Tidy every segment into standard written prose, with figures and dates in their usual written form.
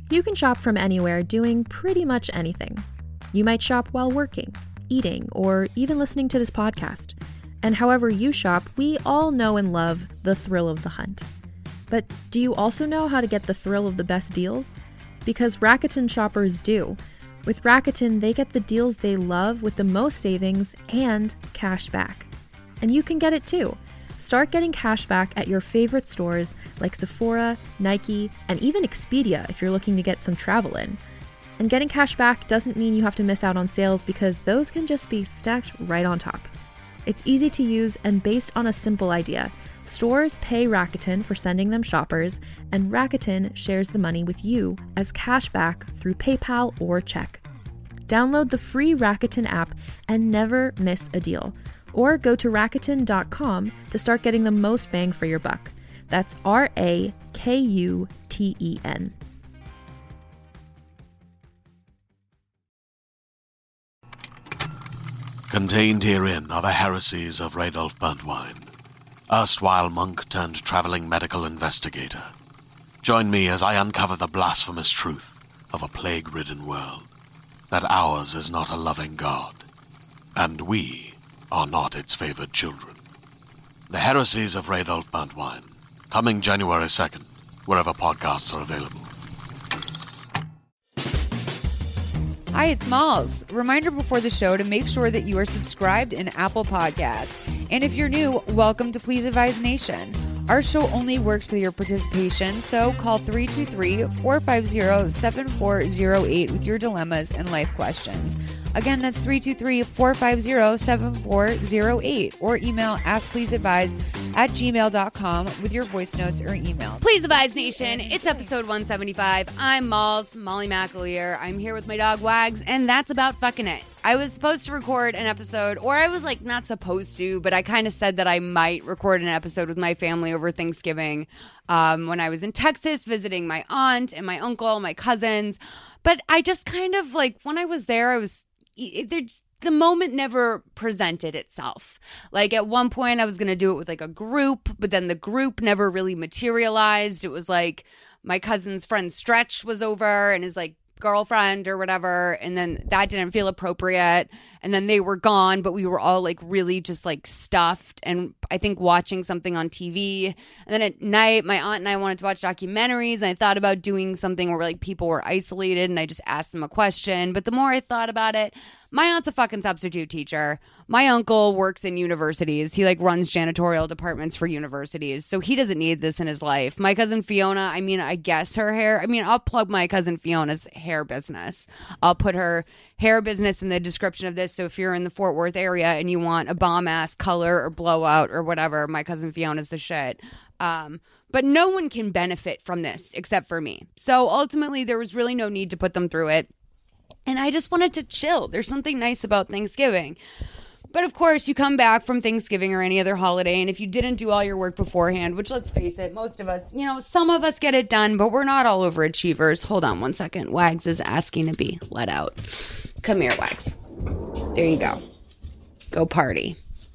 You can shop from anywhere doing pretty much anything. You might shop while working, eating, or even listening to this podcast. And however you shop, we all know and love the thrill of the hunt. But do you also know how to get the thrill of the best deals? Because Rakuten shoppers do. With Rakuten, they get the deals they love with the most savings and cash back. And you can get it too. Start getting cash back at your favorite stores like Sephora, Nike, and even Expedia if you're looking to get some travel in. And getting cash back doesn't mean you have to miss out on sales because those can just be stacked right on top. It's easy to use and based on a simple idea. Stores pay Rakuten for sending them shoppers, and Rakuten shares the money with you as cash back through PayPal or check. Download the free Rakuten app and never miss a deal. Or go to Rakuten.com to start getting the most bang for your buck. That's Rakuten. Contained herein are the heresies of Radolf Burntwine, erstwhile monk turned traveling medical investigator. Join me as I uncover the blasphemous truth of a plague-ridden world, that ours is not a loving God, and we are not its favored children. The Heresies of Radolf Burntwine, coming January 2nd, wherever podcasts are available. Hi, it's Malls. Reminder before the show to make sure that you are subscribed in Apple Podcasts. And if you're new, welcome to Please Advise Nation. Our show only works with your participation, so call 323-450-7408 with your dilemmas and life questions. Again, that's 323-450-7408, or email askpleaseadvise@gmail.com with your voice notes or emails. Please Advise Nation, it's episode 175. I'm Malls, Molly McAleer. I'm here with my dog Wags, and that's about fucking it. I was supposed to record an episode, or I was like not supposed to, but I kind of said that I might record an episode with my family over Thanksgiving when I was in Texas visiting my aunt and my uncle, my cousins. But I just kind of like, when I was there, the moment never presented itself. Like at one point I was going to do it with like a group, but then the group never really materialized. It was like my cousin's friend Stretch was over and his like girlfriend or whatever, and then that didn't feel appropriate, and then they were gone, but we were all like really just like stuffed and I think watching something on TV. And then at night my aunt and I wanted to watch documentaries, and I thought about doing something where like people were isolated and I just asked them a question. But the more I thought about it, my aunt's a fucking substitute teacher. My uncle works in universities. He like runs janitorial departments for universities. So he doesn't need this in his life. My cousin Fiona, I mean, I guess her hair. I mean, I'll plug my cousin Fiona's hair business. I'll put her hair business in the description of this. So if you're in the Fort Worth area and you want a bomb ass color or blowout or whatever, my cousin Fiona's the shit. But no one can benefit from this except for me. So ultimately there was really no need to put them through it. And I just wanted to chill. There's something nice about Thanksgiving. But of course, you come back from Thanksgiving or any other holiday, and if you didn't do all your work beforehand, which let's face it, most of us, you know, some of us get it done, but we're not all overachievers. Hold on one second. Wags is asking to be let out. Come here, Wags. There you go. Go party.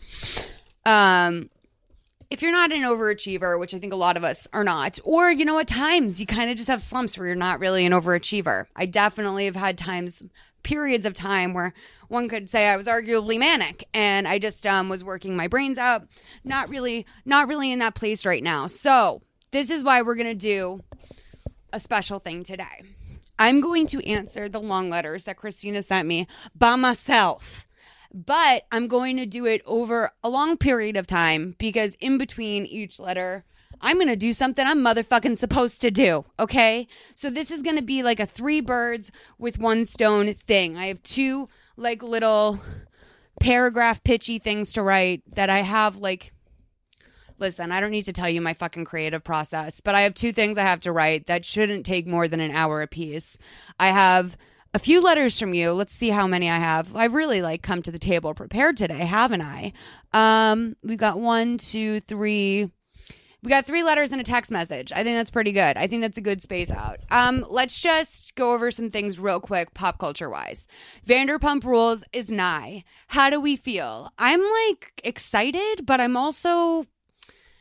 If you're not an overachiever, which I think a lot of us are not, or, you know, at times you kind of just have slumps where you're not really an overachiever. I definitely have had periods of time where one could say I was arguably manic and I just was working my brains out. Not really in that place right now. So this is why we're going to do a special thing today. I'm going to answer the long letters that Christina sent me by myself. But I'm going to do it over a long period of time because in between each letter, I'm going to do something I'm motherfucking supposed to do, okay? So this is going to be like a 3 birds with 1 stone thing. I have 2 like little paragraph pitchy things to write that I have like, listen, I don't need to tell you my fucking creative process, but I have 2 things I have to write that shouldn't take more than an hour apiece. I have a few letters from you. Let's see how many I have. I've really like come to the table prepared today, haven't I? We've got 1, 2, 3. We got 3 letters and a text message. I think that's pretty good. I think that's a good space out. Let's just go over some things real quick, pop culture wise. Vanderpump Rules is nigh. How do we feel? I'm like excited, but I'm also,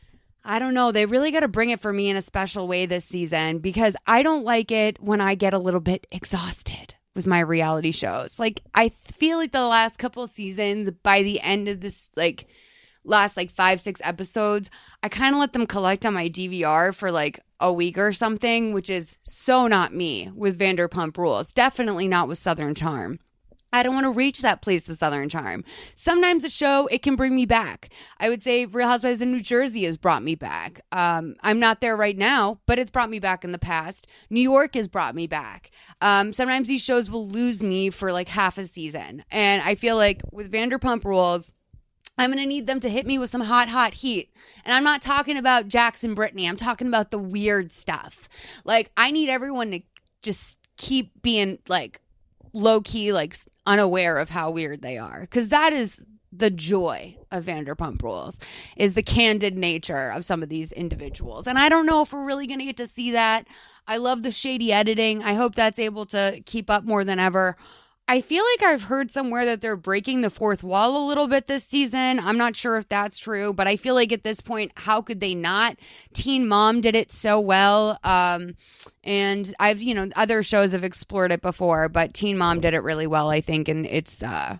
I don't know. They really got to bring it for me in a special way this season because I don't like it when I get a little bit exhausted with my reality shows. Like, I feel like the last couple of seasons, by the end of this, like, last, like, 5-6 episodes, I kind of let them collect on my DVR for, like, a week or something, which is so not me with Vanderpump Rules. Definitely not with Southern Charm. I don't want to reach that place with Southern Charm. Sometimes a show, it can bring me back. I would say Real Housewives of New Jersey has brought me back. I'm not there right now, but it's brought me back in the past. New York has brought me back. Sometimes these shows will lose me for like half a season. And I feel like with Vanderpump Rules, I'm going to need them to hit me with some hot heat. And I'm not talking about Jax and Brittany. I'm talking about the weird stuff. Like, I need everyone to just keep being like low-key, like unaware of how weird they are, because that is the joy of Vanderpump Rules, is the candid nature of some of these individuals. And I don't know if we're really going to get to see that. I love the shady editing. I hope that's able to keep up more than ever. I feel like I've heard somewhere that they're breaking the fourth wall a little bit this season. I'm not sure if that's true, but I feel like at this point, how could they not? Teen Mom did it so well. And I've, other shows have explored it before, but Teen Mom did it really well, I think. And it's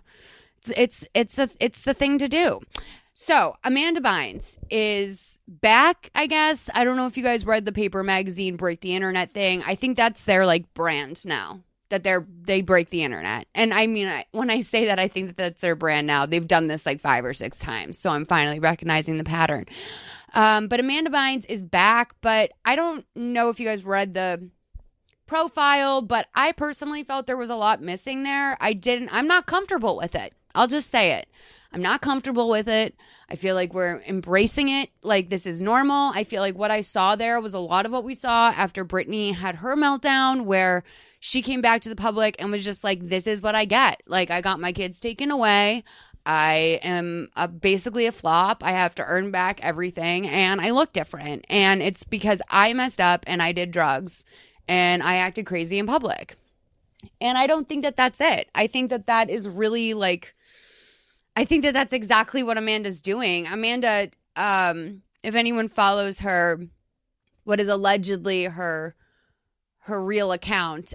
the thing to do. So Amanda Bynes is back, I guess. I don't know if you guys read the Paper Magazine Break the Internet thing. I think that's their like brand now, that they break the internet. And I mean, when I say that, I think that that's their brand now. They've done this like 5 or 6 times. So I'm finally recognizing the pattern. But Amanda Bynes is back. But I don't know if you guys read the profile, but I personally felt there was a lot missing there. I'm not comfortable with it. I'll just say it. I'm not comfortable with it. I feel like we're embracing it like this is normal. I feel like what I saw there was a lot of what we saw after Brittany had her meltdown, where she came back to the public and was just like, this is what I get. Like, I got my kids taken away. I am basically a flop. I have to earn back everything, and I look different. And it's because I messed up and I did drugs and I acted crazy in public. And I don't think that that's it. I think that that is really like, I think that that's exactly what Amanda's doing. Amanda, if anyone follows her, what is allegedly her real account,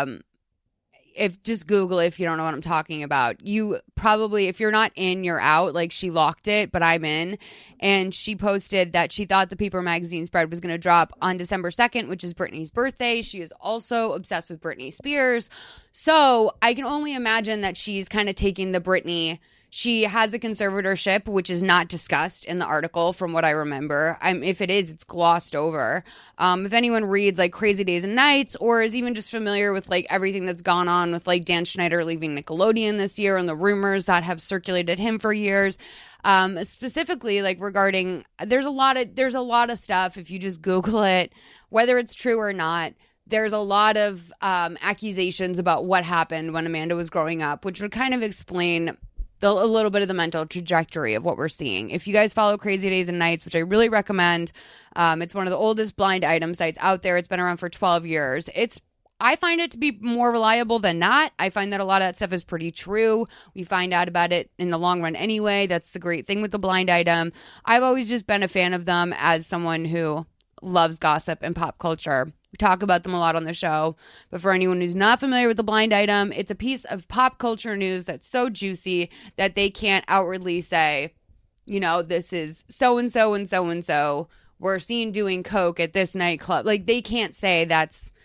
just Google it if you don't know what I'm talking about. You probably, if you're not in, you're out. Like, she locked it, but I'm in. And she posted that she thought the Paper Magazine spread was going to drop on December 2nd, which is Britney's birthday. She is also obsessed with Britney Spears. So I can only imagine that she's kind of taking the Britney. She has a conservatorship, which is not discussed in the article from what I remember. If it is, it's glossed over. If anyone reads like Crazy Days and Nights, or is even just familiar with like everything that's gone on with like Dan Schneider leaving Nickelodeon this year and the rumors that have circulated him for years, specifically like regarding, there's a lot of stuff. If you just Google it, whether it's true or not, there's a lot of accusations about what happened when Amanda was growing up, which would kind of explain a little bit of the mental trajectory of what we're seeing. If you guys follow Crazy Days and Nights, which I really recommend, it's one of the oldest blind item sites out there. It's been around for 12 years. I find it to be more reliable than not. I find that a lot of that stuff is pretty true. We find out about it in the long run anyway. That's the great thing with the blind item. I've always just been a fan of them as someone who loves gossip and pop culture. We talk about them a lot on the show, but for anyone who's not familiar with the blind item, it's a piece of pop culture news that's so juicy that they can't outwardly say, this is so-and-so and so-and-so were seen doing coke at this nightclub. Like, they can't say that's,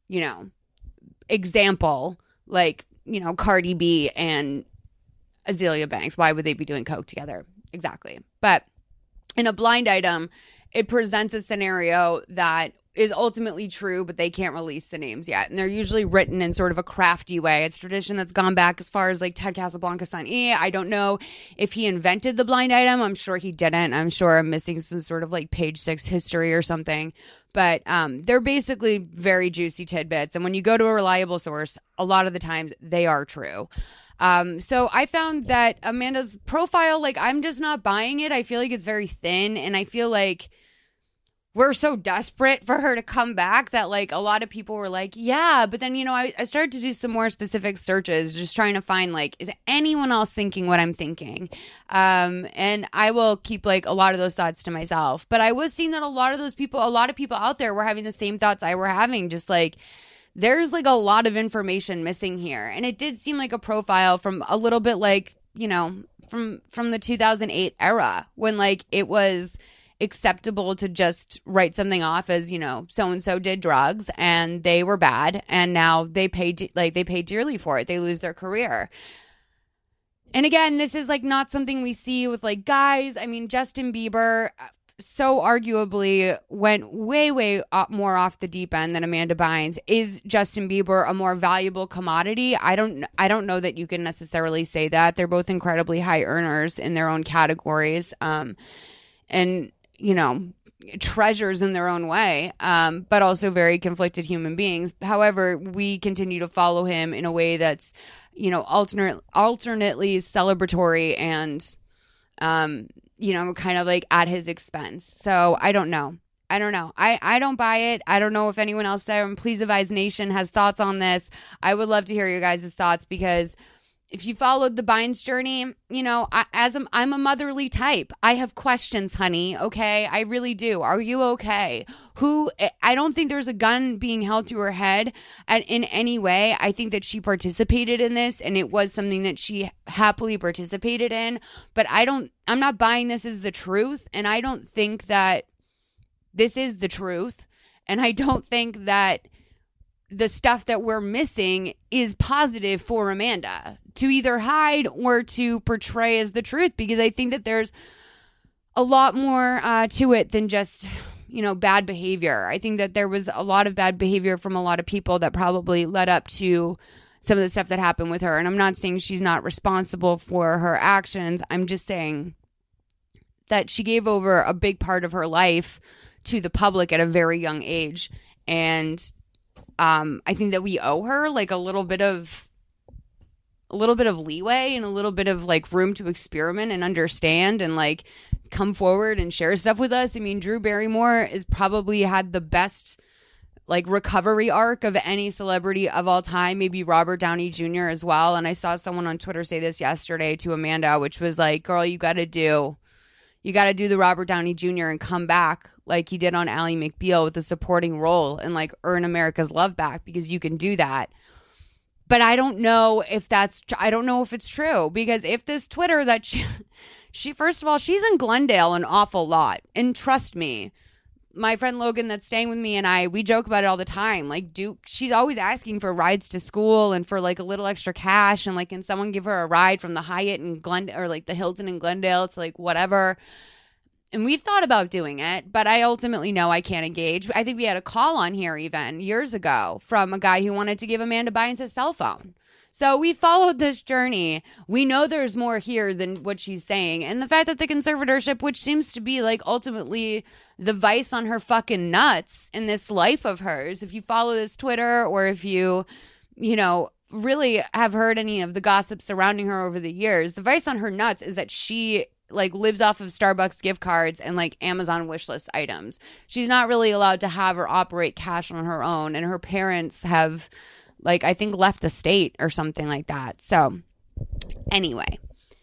example, like, Cardi B and Azealia Banks. Why would they be doing coke together? Exactly. But in a blind item, it presents a scenario that is ultimately true, but they can't release the names yet. And they're usually written in sort of a crafty way. It's tradition that's gone back as far as like Ted Casablanca's son. I don't know if he invented the blind item. I'm sure he didn't. I'm sure I'm missing some sort of like page 6 history or something. But they're basically very juicy tidbits. And when you go to a reliable source, a lot of the times they are true. So I found that Amanda's profile, like, I'm just not buying it. I feel like it's very thin, and I feel like we're so desperate for her to come back that like a lot of people were like, yeah, but then, you know, I started to do some more specific searches, just trying to find like, is anyone else thinking what I'm thinking? And I will keep like a lot of those thoughts to myself, but I was seeing that a lot of people out there were having the same thoughts I were having, just like, there's like a lot of information missing here. And it did seem like a profile from a little bit like, you know, from the 2008 era when like it was acceptable to just write something off as, you know, so-and-so did drugs and they were bad and now they pay dearly for it. They lose their career. And again, this is like not something we see with like guys. I mean, Justin Bieber so arguably went way more off the deep end than Amanda Bynes. Is Justin Bieber a more valuable commodity? I don't know that you can necessarily say that. They're both incredibly high earners in their own categories. And you know, treasures in their own way, but also very conflicted human beings. However, we continue to follow him in a way that's, you know, alternately celebratory and, you know, kind of like at his expense. So I don't know. I don't buy it. I don't know if anyone else there in Please Advise Nation has thoughts on this. I would love to hear your guys' thoughts because if you followed the Bynes journey, you know, I'm a motherly type. I have questions, honey. Okay, I really do. Are you okay? I don't think there's a gun being held to her head in any way. I think that she participated in this, and it was something that she happily participated in. But I'm not buying this as the truth, and I don't think that this is the truth, and I don't think that the stuff that we're missing is positive for Amanda to either hide or to portray as the truth, because I think that there's a lot more to it than just, you know, bad behavior. I think that there was a lot of bad behavior from a lot of people that probably led up to some of the stuff that happened with her. And I'm not saying she's not responsible for her actions. I'm just saying that she gave over a big part of her life to the public at a very young age. And I think that we owe her like a little bit of leeway and a little bit of like room to experiment and understand and like come forward and share stuff with us. I mean, Drew Barrymore is probably had the best like recovery arc of any celebrity of all time, maybe Robert Downey Jr. as well. And I saw someone on Twitter say this yesterday to Amanda, which was like, girl, you got to do the Robert Downey Jr. and come back like he did on Ally McBeal with a supporting role and like earn America's love back, because you can do that. But I don't know if it's true, because if this Twitter that she first of all, she's in Glendale an awful lot. And trust me, my friend Logan that's staying with me and we joke about it all the time. Like, she's always asking for rides to school and for like a little extra cash. And like, can someone give her a ride from the Hyatt in Glendale or like the Hilton in Glendale? It's like, whatever. And we've thought about doing it, but I ultimately know I can't engage. I think we had a call on here even years ago from a guy who wanted to give Amanda Bynes a cell phone. So we followed this journey. We know there's more here than what she's saying. And the fact that the conservatorship, which seems to be like ultimately the vice on her fucking nuts in this life of hers, if you follow this Twitter or if you know, really have heard any of the gossip surrounding her over the years, the vice on her nuts is that she like lives off of Starbucks gift cards and like Amazon wishlist items. She's not really allowed to have or operate cash on her own. And her parents have like, I think left the state or something like that. So anyway,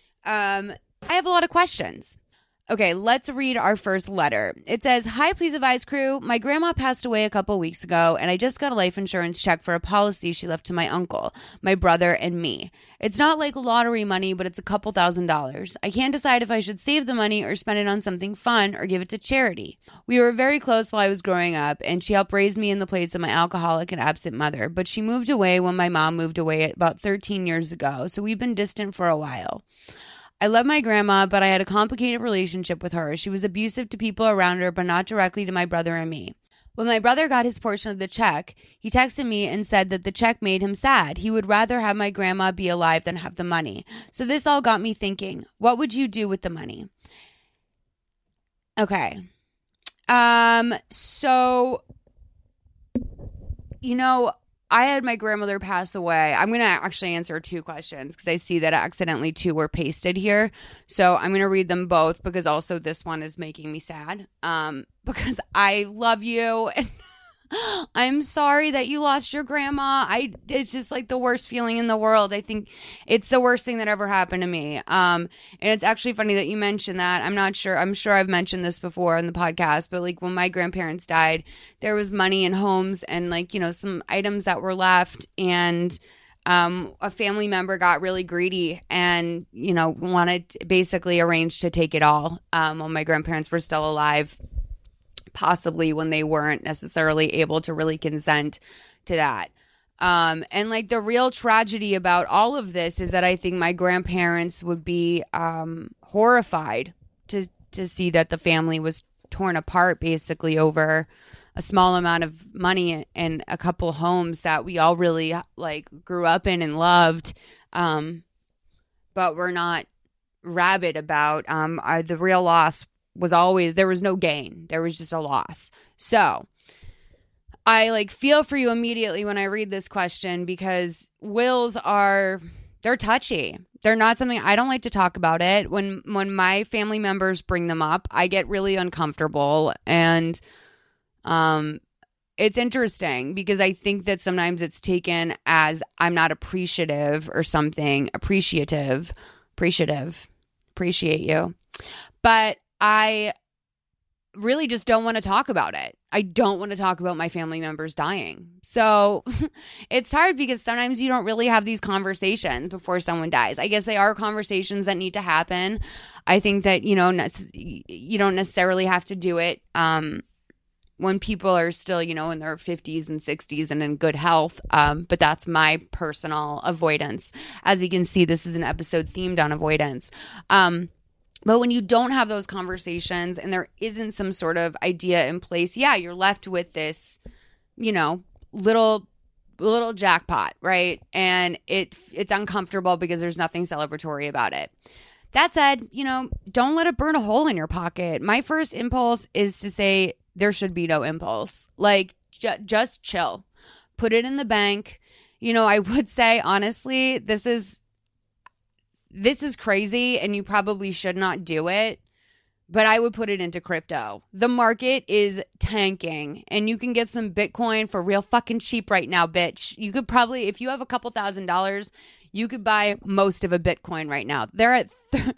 I have a lot of questions. Okay, let's read our first letter. It says, "Hi, Please Advise crew. My grandma passed away a couple weeks ago, and I just got a life insurance check for a policy she left to my uncle, my brother, and me. It's not like lottery money, but it's a couple $1,000s. I can't decide if I should save the money or spend it on something fun or give it to charity. We were very close while I was growing up, and she helped raise me in the place of my alcoholic and absent mother, but she moved away when my mom moved away about 13 years ago, so we've been distant for a while. I love my grandma, but I had a complicated relationship with her. She was abusive to people around her, but not directly to my brother and me. When my brother got his portion of the check, he texted me and said that the check made him sad. He would rather have my grandma be alive than have the money. So this all got me thinking, what would you do with the money?" Okay. So, you know, I had my grandmother pass away. I'm going to actually answer two questions because I see that accidentally two were pasted here. So I'm going to read them both because also this one is making me sad. because I love you and I'm sorry that you lost your grandma. It's just like the worst feeling in the world. I think it's the worst thing that ever happened to me. And it's actually funny that you mentioned that. I'm sure I've mentioned this before on the podcast, but like when my grandparents died, there was money in homes and like, you know, some items that were left, and a family member got really greedy and, you know, wanted to basically arrange to take it all when my grandparents were still alive, possibly when they weren't necessarily able to really consent to that. And like the real tragedy about all of this is that I think my grandparents would be horrified to see that the family was torn apart basically over a small amount of money and a couple homes that we all really like grew up in and loved, but we're not rabid about. The real loss was always, there was no gain. There was just a loss. So I like feel for you immediately when I read this question, because wills they're touchy. They're not something, I don't like to talk about it. When my family members bring them up, I get really uncomfortable. And it's interesting because I think that sometimes it's taken as I'm not appreciative or something. Appreciate you. But I really just don't want to talk about it. I don't want to talk about my family members dying. So it's hard because sometimes you don't really have these conversations before someone dies. I guess they are conversations that need to happen. I think that, you know, you don't necessarily have to do it when people are still, you know, in their 50s and 60s and in good health. But that's my personal avoidance. As we can see, this is an episode themed on avoidance. But when you don't have those conversations and there isn't some sort of idea in place, yeah, you're left with this, you know, little jackpot, right? And it's uncomfortable because there's nothing celebratory about it. That said, you know, don't let it burn a hole in your pocket. My first impulse is to say there should be no impulse. Like, just chill. Put it in the bank. You know, I would say, honestly, this is crazy and you probably should not do it, but I would put it into crypto. The market is tanking and you can get some Bitcoin for real fucking cheap right now, bitch. You could probably, if you have a couple $1,000s, you could buy most of a Bitcoin right now. They're at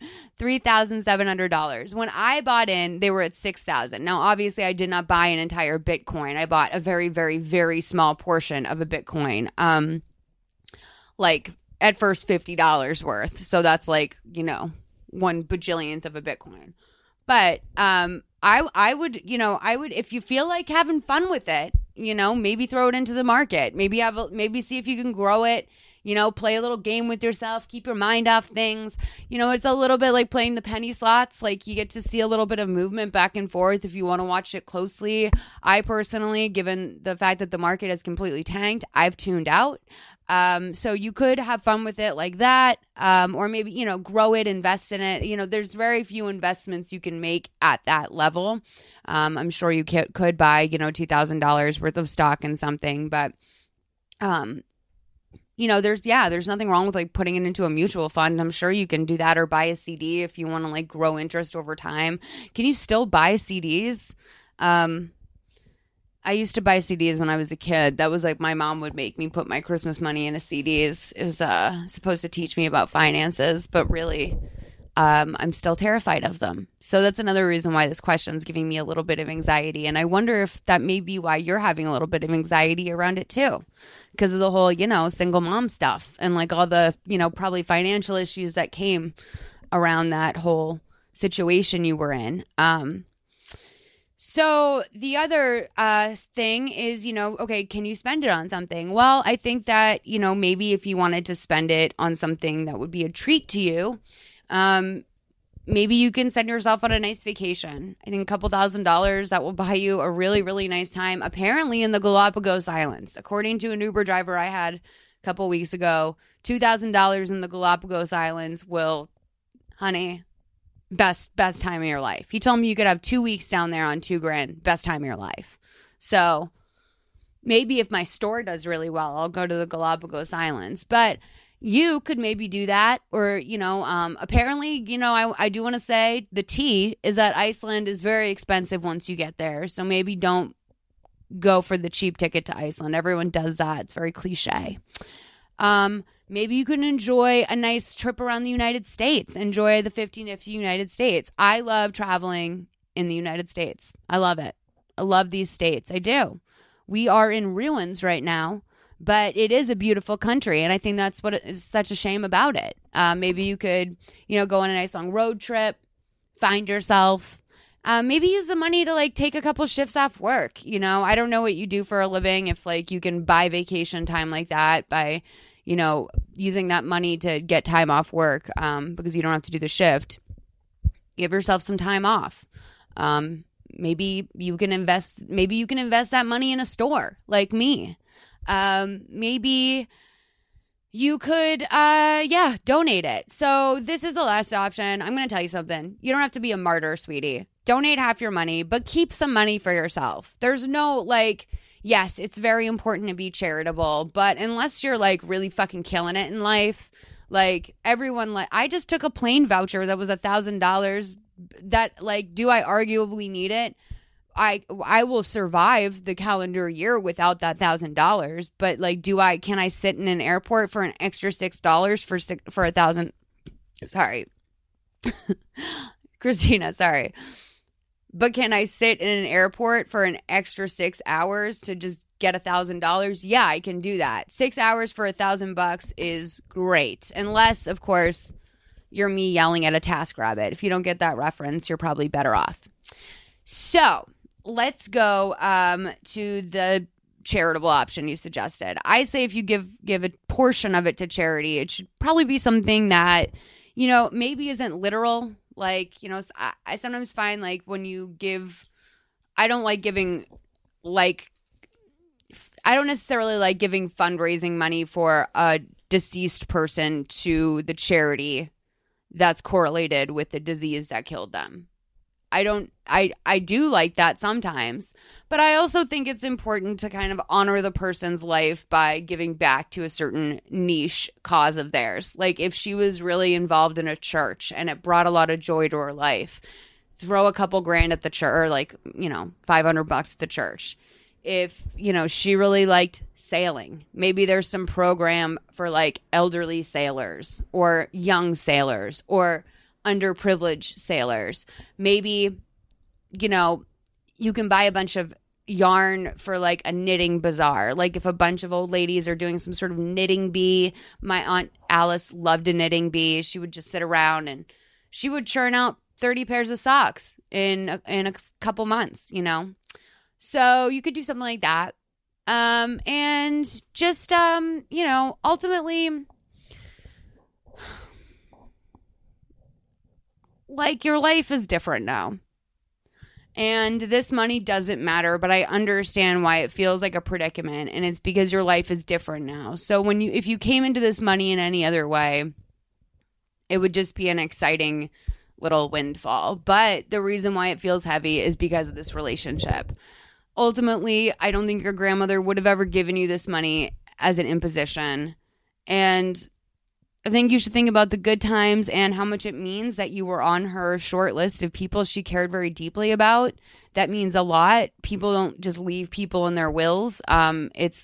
$3,700. When I bought in, they were at $6,000. Now, obviously, I did not buy an entire Bitcoin. I bought a very, very, very small portion of a Bitcoin. Like at first $50 worth. So that's like, you know, 1 bajillionth of a Bitcoin. But I would, if you feel like having fun with it, you know, maybe throw it into the market. Maybe see if you can grow it. You know, play a little game with yourself, keep your mind off things. You know, it's a little bit like playing the penny slots. Like you get to see a little bit of movement back and forth if you want to watch it closely. I personally, given the fact that the market has completely tanked, I've tuned out. So you could have fun with it like that. Or maybe, you know, grow it, invest in it. You know, there's very few investments you can make at that level. I'm sure you could buy, you know, $2,000 worth of stock in something, but, you know, there's nothing wrong with like putting it into a mutual fund. I'm sure you can do that, or buy a CD if you want to like grow interest over time. Can you still buy CDs? I used to buy CDs when I was a kid. That was like my mom would make me put my Christmas money in a CDs. It was supposed to teach me about finances, but really I'm still terrified of them. So that's another reason why this question is giving me a little bit of anxiety. And I wonder if that may be why you're having a little bit of anxiety around it too, because of the whole, you know, single mom stuff and like all the, you know, probably financial issues that came around that whole situation you were in. So the other thing is, you know, okay, can you spend it on something? Well, I think that, you know, maybe if you wanted to spend it on something that would be a treat to you, maybe you can send yourself on a nice vacation. I think a couple $1,000 that will buy you a really, really nice time. Apparently in the Galapagos Islands, according to an Uber driver I had a couple weeks ago, $2,000 in the Galapagos Islands will, honey, best time of your life. He told me you could have 2 weeks down there on $2,000, best time of your life. So maybe if my store does really well, I'll go to the Galapagos Islands. But you could maybe do that. Or, apparently, I do want to say the tea is that Iceland is very expensive once you get there. So maybe don't go for the cheap ticket to Iceland. Everyone does that. It's very cliche. Maybe you can enjoy a nice trip around the United States. Enjoy the 50 United States. I love traveling in the United States. I love it. I love these states. I do. We are in ruins right now, but it is a beautiful country. And I think that's what is such a shame about it. Maybe you could, go on a nice long road trip, find yourself, maybe use the money to like take a couple shifts off work. I don't know what you do for a living. If like you can buy vacation time like that by, using that money to get time off work, because you don't have to do the shift, give yourself some time off. Maybe you can invest that money in a store like me. Maybe you could, donate it. So this is the last option. I'm going to tell you something. You don't have to be a martyr, sweetie. Donate half your money, but keep some money for yourself. There's no yes, it's very important to be charitable, but unless you're like really fucking killing it in life, like everyone, I just took a plane voucher that was $1,000. That do I arguably need it? I will survive the calendar year without that $1,000, but can I sit in an airport for an extra $6 for 1,000? Sorry, Christina, sorry. But can I sit in an airport for an extra 6 hours to just get $1,000? Yeah, I can do that. 6 hours for $1,000 is great. Unless, of course, you're me yelling at a TaskRabbit. If you don't get that reference, you're probably better off. So let's go to the charitable option you suggested. I say if you give a portion of it to charity, it should probably be something that, maybe isn't literal. I sometimes find when you give, I don't necessarily like giving fundraising money for a deceased person to the charity that's correlated with the disease that killed them. I do like that sometimes, but I also think it's important to kind of honor the person's life by giving back to a certain niche cause of theirs. Like if she was really involved in a church and it brought a lot of joy to her life, throw a couple grand at the church, or $500 at the church. If, she really liked sailing, maybe there's some program for elderly sailors or young sailors or underprivileged sailors. Maybe, you can buy a bunch of yarn for a knitting bazaar. If a bunch of old ladies are doing some sort of knitting bee. My Aunt Alice loved a knitting bee. She would just sit around and she would churn out 30 pairs of socks in a couple months, So you could do something like that. And just, ultimately, your life is different now. And this money doesn't matter, but I understand why it feels like a predicament. And it's because your life is different now. So if you came into this money in any other way, it would just be an exciting little windfall. But the reason why it feels heavy is because of this relationship. Ultimately, I don't think your grandmother would have ever given you this money as an imposition. And I think you should think about the good times and how much it means that you were on her short list of people she cared very deeply about. That means a lot. People don't just leave people in their wills. It's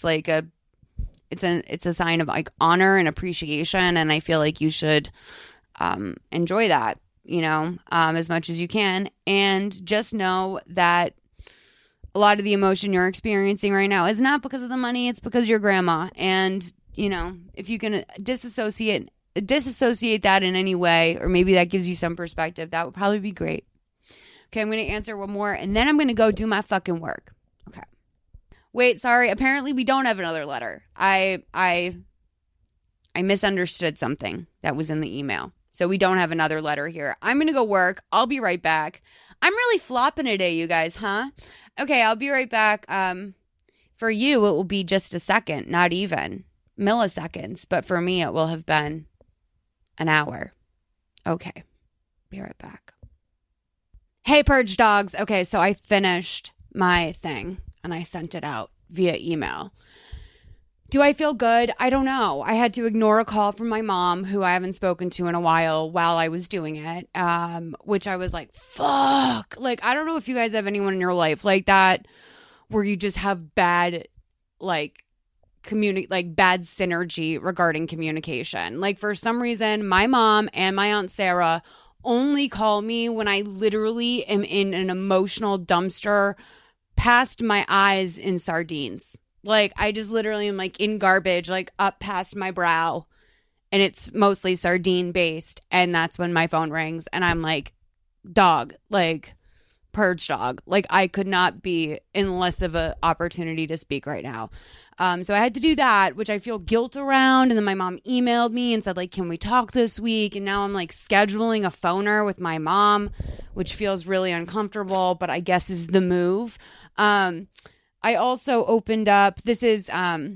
a sign of honor and appreciation. And I feel like you should enjoy that, as much as you can. And just know that a lot of the emotion you're experiencing right now is not because of the money. It's because of your grandma. And, if you can disassociate that in any way, or maybe that gives you some perspective, that would probably be great. Okay, I'm going to answer one more, and then I'm going to go do my fucking work. Okay. Wait, sorry. Apparently we don't have another letter. I misunderstood something that was in the email. So we don't have another letter here. I'm going to go work. I'll be right back. I'm really flopping today, you guys, huh? Okay, I'll be right back. For you, it will be just a second, not even milliseconds. But for me, it will have been an hour. Okay, be right back. Hey, Purge Dogs. Okay, so I finished my thing and I sent it out via email. Do I feel good? I don't know. I had to ignore a call from my mom, who I haven't spoken to in a while I was doing it, which I was like, fuck. Like, I don't know if you guys have anyone in your life like that where you just have bad, like bad synergy regarding communication. Like, for some reason, my mom and my Aunt Sarah only call me when I literally am in an emotional dumpster past my eyes in sardines. Like, I just literally am like in garbage, like up past my brow, and it's mostly sardine based. And that's when my phone rings and I'm like, dog, like purge dog. Like, I could not be in less of an opportunity to speak right now. So I had to do that, which I feel guilt around. And then my mom emailed me and said, like, can we talk this week? And now I'm like scheduling a phoner with my mom, which feels really uncomfortable, but I guess is the move. I also opened up, this is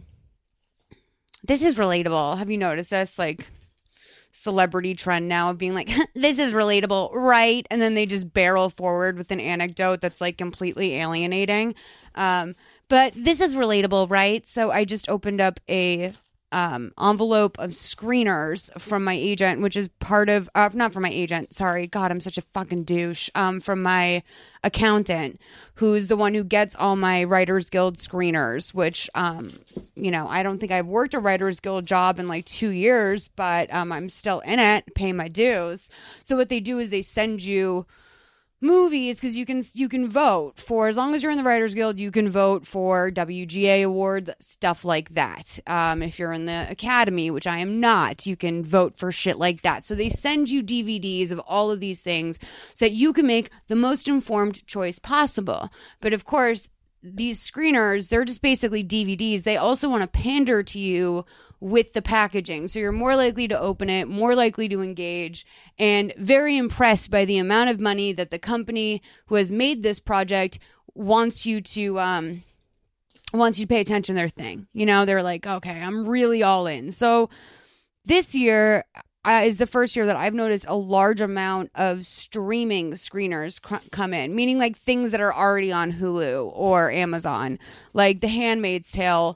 relatable. Have you noticed this? Like, celebrity trend now of being like, this is relatable, right? And then they just barrel forward with an anecdote that's like completely alienating. But this is relatable, right? So I just opened up a envelope of screeners from my agent, which is part of, not from my agent, sorry, God, I'm such a fucking douche, from my accountant, who's the one who gets all my Writers Guild screeners, which, you know, I don't think I've worked a Writers Guild job in like 2 years, but I'm still in it, paying my dues. So what they do is they send you movies, because you can vote for, as long as you're in the Writers Guild, you can vote for WGA awards, stuff like that. If you're in the Academy, which I am not, you can vote for shit like that. So they send you DVDs of all of these things so that you can make the most informed choice possible. But of course, these screeners, they're just basically DVDs. They also want to pander to you with the packaging. So you're more likely to open it, more likely to engage, and very impressed by the amount of money that the company who has made this project wants you to pay attention to their thing. You know, they're like, okay, I'm really all in. So this year is the first year that I've noticed a large amount of streaming screeners come in, meaning like things that are already on Hulu or Amazon, like The Handmaid's Tale,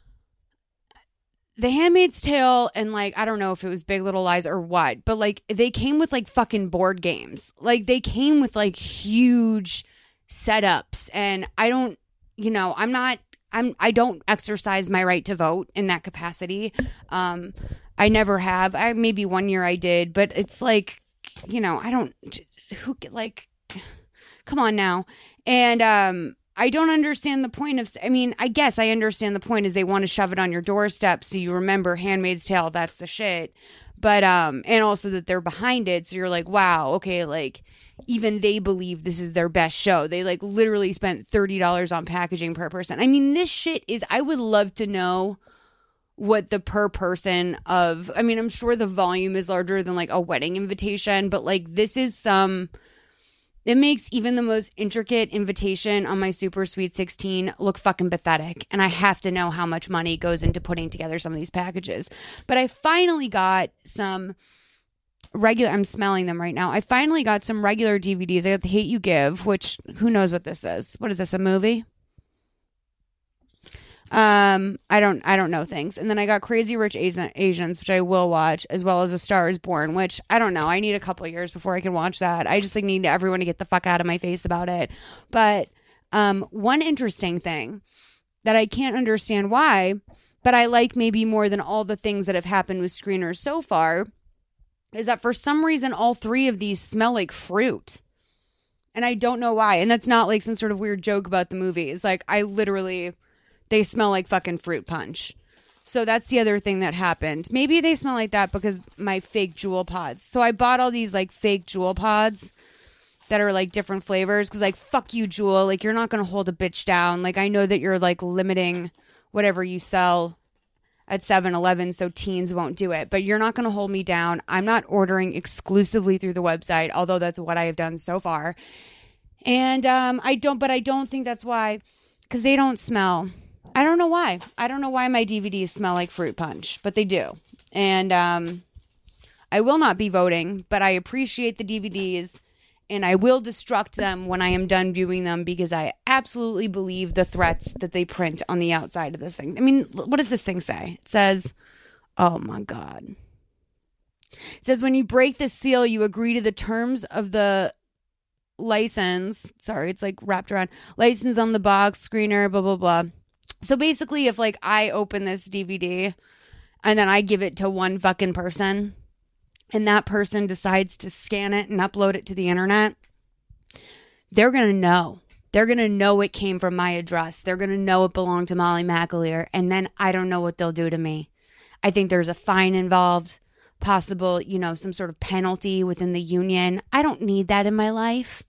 and like, I don't know if it was Big Little Lies or what, but like they came with like fucking board games. Like they came with like huge setups, and I don't exercise my right to vote in that capacity. I never have. Maybe 1 year I did, but it's like, you know, come on now. And, I don't understand the point of, I guess I understand the point is they want to shove it on your doorstep so you remember Handmaid's Tale, that's the shit. But, and also that they're behind it. So you're like, wow, okay, like even they believe this is their best show. They like literally spent $30 on packaging per person. I mean, this shit is, I would love to know what the per person of, I'm sure the volume is larger than like a wedding invitation, but like this is it makes even the most intricate invitation on my Super Sweet 16 look fucking pathetic. And I have to know how much money goes into putting together some of these packages. But I finally got some I'm smelling them right now. I finally got some regular DVDs. I got The Hate U Give, which who knows what this is. What is this, a movie? I don't know things. And then I got Crazy Rich Asians, which I will watch, as well as A Star Is Born, which I don't know. I need a couple of years before I can watch that. I just like need everyone to get the fuck out of my face about it. But one interesting thing that I can't understand why, but I like maybe more than all the things that have happened with screeners so far, is that for some reason all three of these smell like fruit. And I don't know why. And that's not like some sort of weird joke about the movie. It's like they smell like fucking fruit punch. So that's the other thing that happened. Maybe they smell like that because my fake Jewel pods. So I bought all these like fake Jewel pods that are like different flavors. Cause like, fuck you, Jewel. Like you're not going to hold a bitch down. Like I know that you're like limiting whatever you sell at 7-Eleven so teens won't do it. But you're not going to hold me down. I'm not ordering exclusively through the website. Although that's what I have done so far. And I don't think that's why. Cause they don't smell. I don't know why. I don't know why my DVDs smell like fruit punch, but they do. And I will not be voting, but I appreciate the DVDs. and I will destruct them when I am done viewing them because I absolutely believe the threats that they print on the outside of this thing. I mean, what does this thing say? It says, oh my God. It says, when you break the seal, you agree to the terms of the license. Sorry, it's like wrapped around. License on the box, screener, blah, blah, blah. So basically, if like I open this DVD and then I give it to one fucking person and that person decides to scan it and upload it to the internet, they're going to know. They're going to know it came from my address. They're going to know it belonged to Molly McAleer. And then I don't know what they'll do to me. I think there's a fine involved, possible, some sort of penalty within the union. I don't need that in my life.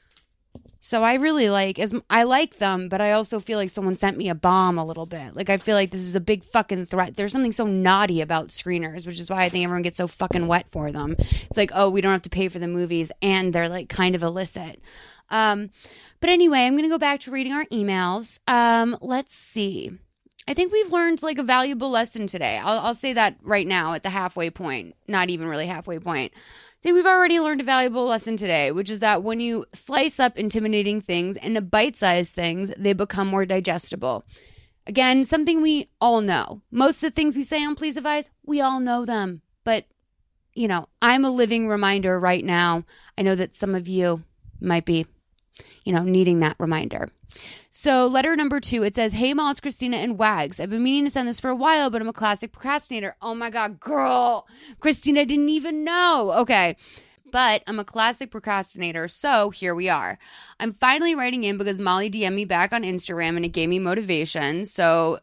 So I really I like them, but I also feel like someone sent me a bomb a little bit. Like, I feel like this is a big fucking threat. There's something so naughty about screeners, which is why I think everyone gets so fucking wet for them. It's like, oh, we don't have to pay for the movies, and they're like kind of illicit. But anyway, I'm going to go back to reading our emails. Let's see. I think we've learned like a valuable lesson today. I'll say that right now at the halfway point, not even really halfway point. I think we've already learned a valuable lesson today, which is that when you slice up intimidating things into bite-sized things, they become more digestible. Again, something we all know. Most of the things we say on Please Advise, we all know them. But, I'm a living reminder right now. I know that some of you might be, needing that reminder. So letter number 2, it says, hey, Molls, Christina, and Wags. I've been meaning to send this for a while, but I'm a classic procrastinator. Oh my God, girl. Christina didn't even know. Okay. But I'm a classic procrastinator, so here we are. I'm finally writing in because Molly DM'd me back on Instagram and it gave me motivation. So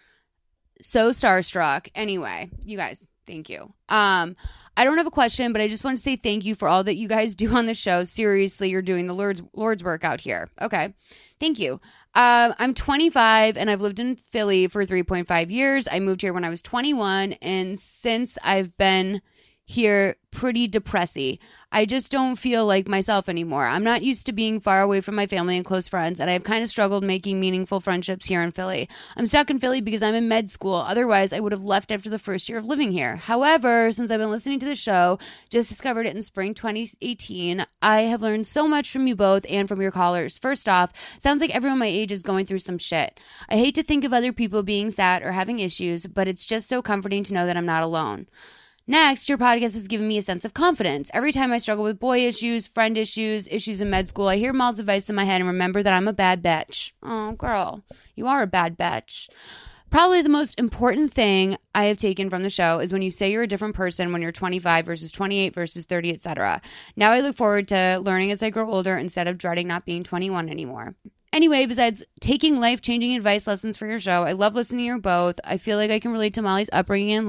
starstruck. Anyway, you guys, thank you. I don't have a question, but I just want to say thank you for all that you guys do on the show. Seriously, you're doing the Lord's work out here. Okay. Thank you. I'm 25 and I've lived in Philly for 3.5 years. I moved here when I was 21, and since I've been here, pretty depressy. I just don't feel like myself anymore. I'm not used to being far away from my family and close friends, and I've kind of struggled making meaningful friendships here in Philly. I'm stuck in Philly because I'm in med school. Otherwise, I would have left after the first year of living here. However, since I've been listening to the show, just discovered it in spring 2018, I have learned so much from you both and from your callers. First off, sounds like everyone my age is going through some shit. I hate to think of other people being sad or having issues, but it's just so comforting to know that I'm not alone. Next, your podcast has given me a sense of confidence. Every time I struggle with boy issues, friend issues, issues in med school, I hear Mol's advice in my head and remember that I'm a bad bitch. Oh, girl, you are a bad bitch. Probably the most important thing I have taken from the show is when you say you're a different person when you're 25 versus 28 versus 30, etc. Now I look forward to learning as I grow older instead of dreading not being 21 anymore. Anyway, besides taking life-changing advice lessons for your show, I love listening to you both. I feel like I can relate to Molly's upbringing and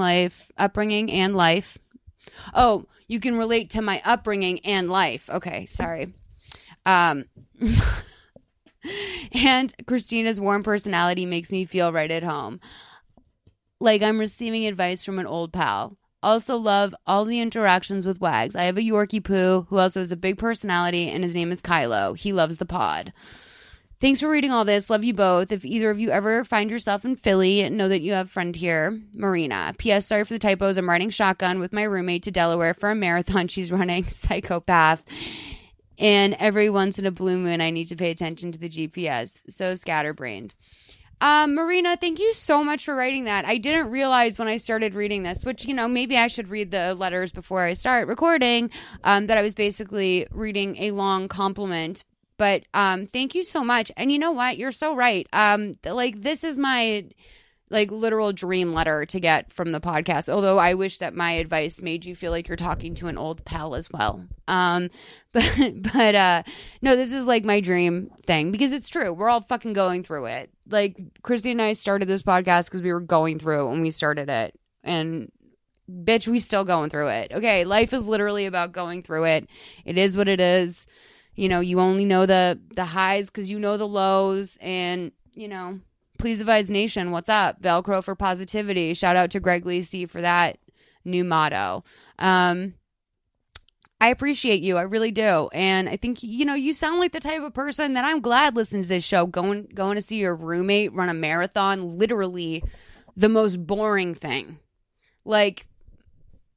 life. Oh, you can relate to my upbringing and life. Okay, sorry. And Christina's warm personality makes me feel right at home. Like I'm receiving advice from an old pal. Also love all the interactions with Wags. I have a Yorkie poo who also has a big personality, and his name is Kylo. He loves the pod. Thanks for reading all this. Love you both. If either of you ever find yourself in Philly, know that you have a friend here, Marina. P.S. Sorry for the typos. I'm riding shotgun with my roommate to Delaware for a marathon she's running. Psychopath. And every once in a blue moon, I need to pay attention to the GPS. So scatterbrained. Marina, thank you so much for writing that. I didn't realize when I started reading this, which, maybe I should read the letters before I start recording, that I was basically reading a long compliment. But thank you so much. And you know what? You're so right. This is my literal dream letter to get from the podcast. Although I wish that my advice made you feel like you're talking to an old pal as well. No, this is like my dream thing because it's true. We're all fucking going through it. Like Christy and I started this podcast because we were going through it when we started it. And bitch, we still going through it. Okay. Life is literally about going through it. It is what it is. You only know the highs because you know the lows. And, Please Advise Nation, what's up? Velcro for positivity. Shout out to Greg Lacey for that new motto. I appreciate you. I really do. And I think, you sound like the type of person that I'm glad listens to this show. Going to see your roommate run a marathon, literally the most boring thing. Like,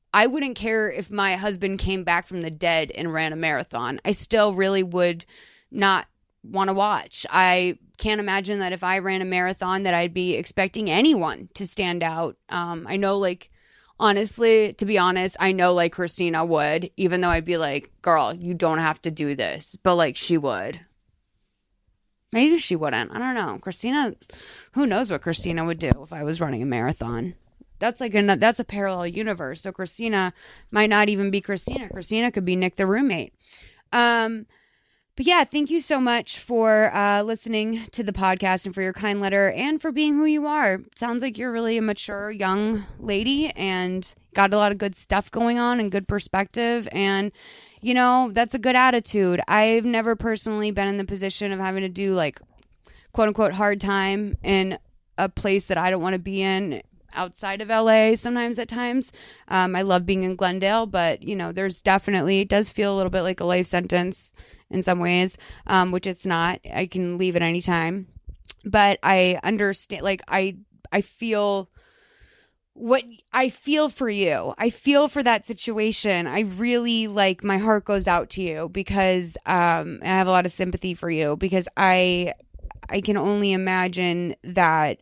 I wouldn't care if my husband came back from the dead and ran a marathon. I still really would not want to watch. I can't imagine that if I ran a marathon that I'd be expecting anyone to stand out. I know, like, honestly, to be honest, I know, like, Christina would, even though I'd be like, girl, you don't have to do this. But, like, she would. Maybe she wouldn't. I don't know. Christina, who knows what Christina would do if I was running a marathon. That's like that's a parallel universe. So Christina might not even be Christina. Christina could be Nick the roommate. But yeah, thank you so much for listening to the podcast and for your kind letter and for being who you are. Sounds like you're really a mature young lady and got a lot of good stuff going on and good perspective. And, you know, that's a good attitude. I've never personally been in the position of having to do like quote unquote hard time in a place that I don't want to be in outside of LA sometimes at times. I love being in Glendale, but, you know, there's definitely, it does feel a little bit like a life sentence in some ways, which it's not. I can leave at any time. But I understand, like, I feel what I feel for you. I feel for that situation. I really, like, my heart goes out to you because I have a lot of sympathy for you because I can only imagine that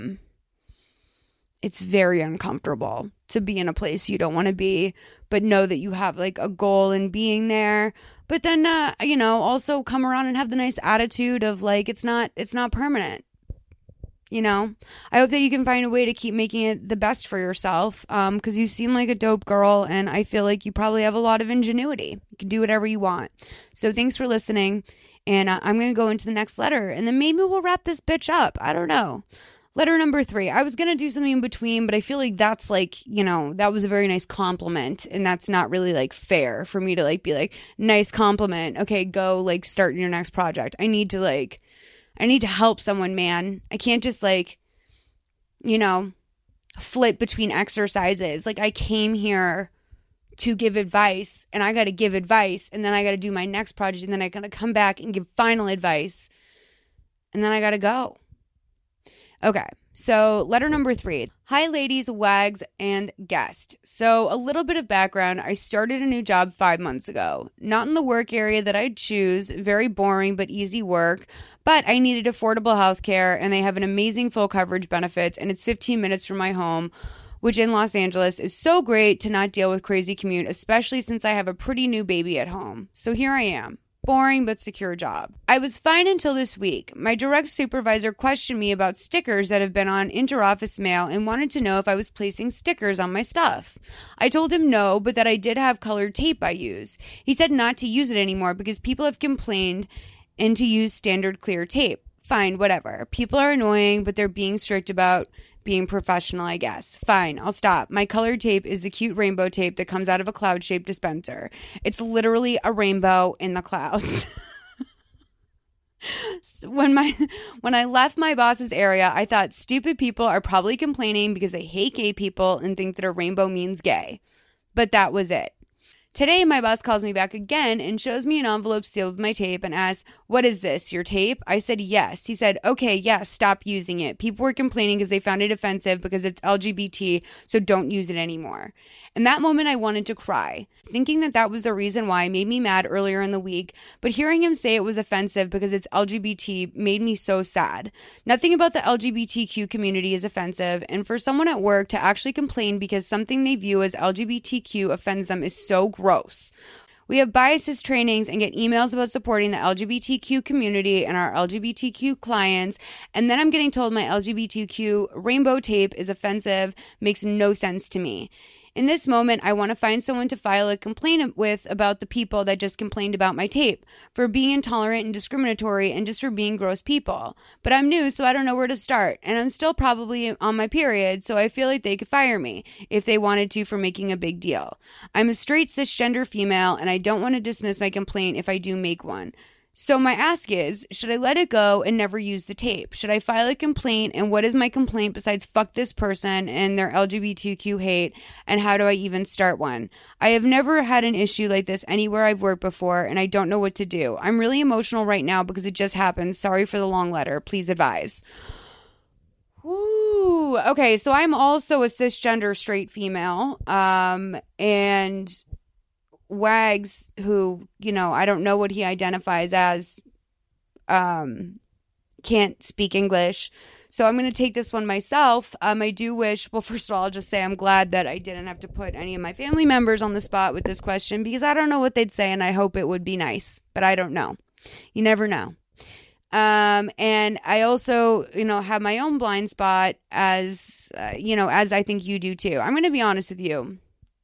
it's very uncomfortable to be in a place you don't want to be, but know that you have like a goal in being there. But then, you know, also come around and have the nice attitude of like, it's not permanent. You know, I hope that you can find a way to keep making it the best for yourself. Cause you seem like a dope girl and I feel like you probably have a lot of ingenuity. You can do whatever you want. So thanks for listening. And I'm going to go into the next letter and then maybe we'll wrap this bitch up. I don't know. Letter number 3. I was going to do something in between, but I feel like that's like, you know, that was a very nice compliment. And that's not really like fair for me to like be like, nice compliment. Okay, go like start your next project. I need to help someone, man. I can't just like, you know, flip between exercises. Like I came here to give advice and I got to give advice and then I got to do my next project and then I got to come back and give final advice and then I got to go. Okay, so letter number 3. Hi, ladies, wags, and guest. So a little bit of background. I started a new job 5 months ago. Not in the work area that I'd choose. Very boring but easy work. But I needed affordable health care, and they have an amazing full coverage benefits, and it's 15 minutes from my home, which in Los Angeles is so great to not deal with crazy commute, especially since I have a pretty new baby at home. So here I am. Boring but secure job. I was fine until this week. My direct supervisor questioned me about stickers that have been on interoffice mail and wanted to know if I was placing stickers on my stuff. I told him no, but that I did have colored tape I use. He said not to use it anymore because people have complained and to use standard clear tape. Fine, whatever. People are annoying, but they're being strict about being professional, I guess. Fine, I'll stop. My colored tape is the cute rainbow tape that comes out of a cloud-shaped dispenser. It's literally a rainbow in the clouds. When I left my boss's area, I thought stupid people are probably complaining because they hate gay people and think that a rainbow means gay. But that was it. Today, my boss calls me back again and shows me an envelope sealed with my tape and asks, "What is this, your tape?" I said, yes. He said, "Okay, yes, stop using it. People were complaining because they found it offensive because it's LGBT, so don't use it anymore." In that moment, I wanted to cry. Thinking that that was the reason why made me mad earlier in the week, but hearing him say it was offensive because it's LGBT made me so sad. Nothing about the LGBTQ community is offensive, and for someone at work to actually complain because something they view as LGBTQ offends them is so gross. We have biases trainings and get emails about supporting the LGBTQ community and our LGBTQ clients, and then I'm getting told my LGBTQ rainbow tape is offensive, makes no sense to me. In this moment, I want to find someone to file a complaint with about the people that just complained about my tape, for being intolerant and discriminatory and just for being gross people. But I'm new, so I don't know where to start, and I'm still probably on my period, so I feel like they could fire me if they wanted to for making a big deal. I'm a straight cisgender female, and I don't want to dismiss my complaint if I do make one. So my ask is, should I let it go and never use the tape? Should I file a complaint? And what is my complaint besides fuck this person and their LGBTQ hate? And how do I even start one? I have never had an issue like this anywhere I've worked before, and I don't know what to do. I'm really emotional right now because it just happened. Sorry for the long letter. Please advise. Ooh, okay. So I'm also a cisgender straight female. And Wags, who, you know, I don't know what he identifies as, can't speak English. So I'm going to take this one myself. I do wish, well, first of all, I'll just say I'm glad that I didn't have to put any of my family members on the spot with this question, because I don't know what they'd say, and I hope it would be nice, but I don't know. You never know. And I also, you know, have my own blind spot as, you know, as I think you do too. I'm going to be honest with you.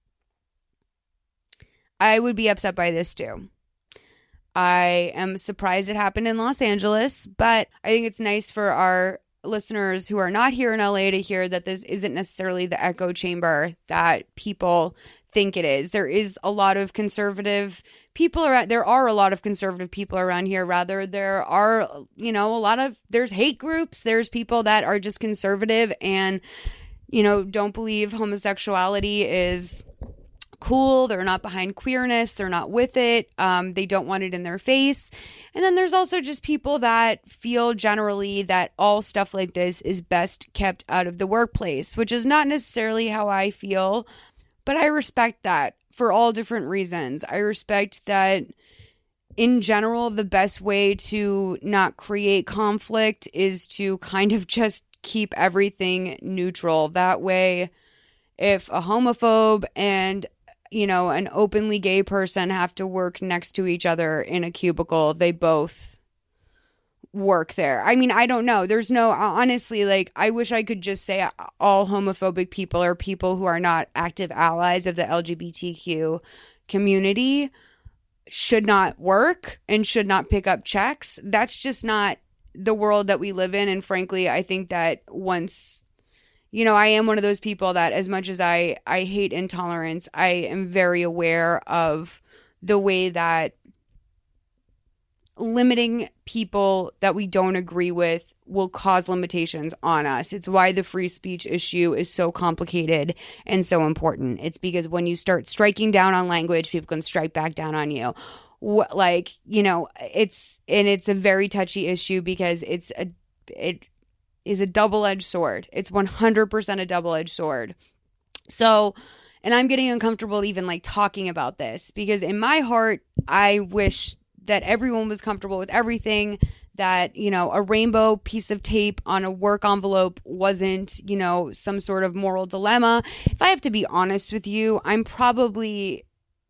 I would be upset by this too. I am surprised it happened in Los Angeles, but I think it's nice for our listeners who are not here in LA to hear that this isn't necessarily the echo chamber that people think it is. There is a lot of conservative people around. There are a lot of conservative people around here. Rather, there are, you know, there's hate groups. There's people that are just conservative and, you know, don't believe homosexuality is cool. They're not behind queerness. They're not with it. They don't want it in their face. And then there's also just people that feel generally that all stuff like this is best kept out of the workplace, which is not necessarily how I feel, but I respect that for all different reasons. I respect that in general, the best way to not create conflict is to kind of just keep everything neutral. That way, if a homophobe and, you know, an openly gay person have to work next to each other in a cubicle, they both work there. I mean, I don't know. There's no, honestly, like, I wish I could just say all homophobic people or people who are not active allies of the LGBTQ community should not work and should not pick up checks. That's just not the world that we live in. And frankly, I think that once, you know, I am one of those people that, as much as I hate intolerance, I am very aware of the way that limiting people that we don't agree with will cause limitations on us. It's why the free speech issue is so complicated and so important. It's because when you start striking down on language, people can strike back down on you. Like, you know, it's a very touchy issue because it is a double-edged sword. It's 100% a double-edged sword. So, and I'm getting uncomfortable even like talking about this because in my heart, I wish that everyone was comfortable with everything, that, you know, a rainbow piece of tape on a work envelope wasn't, you know, some sort of moral dilemma. If I have to be honest with you, I'm pretty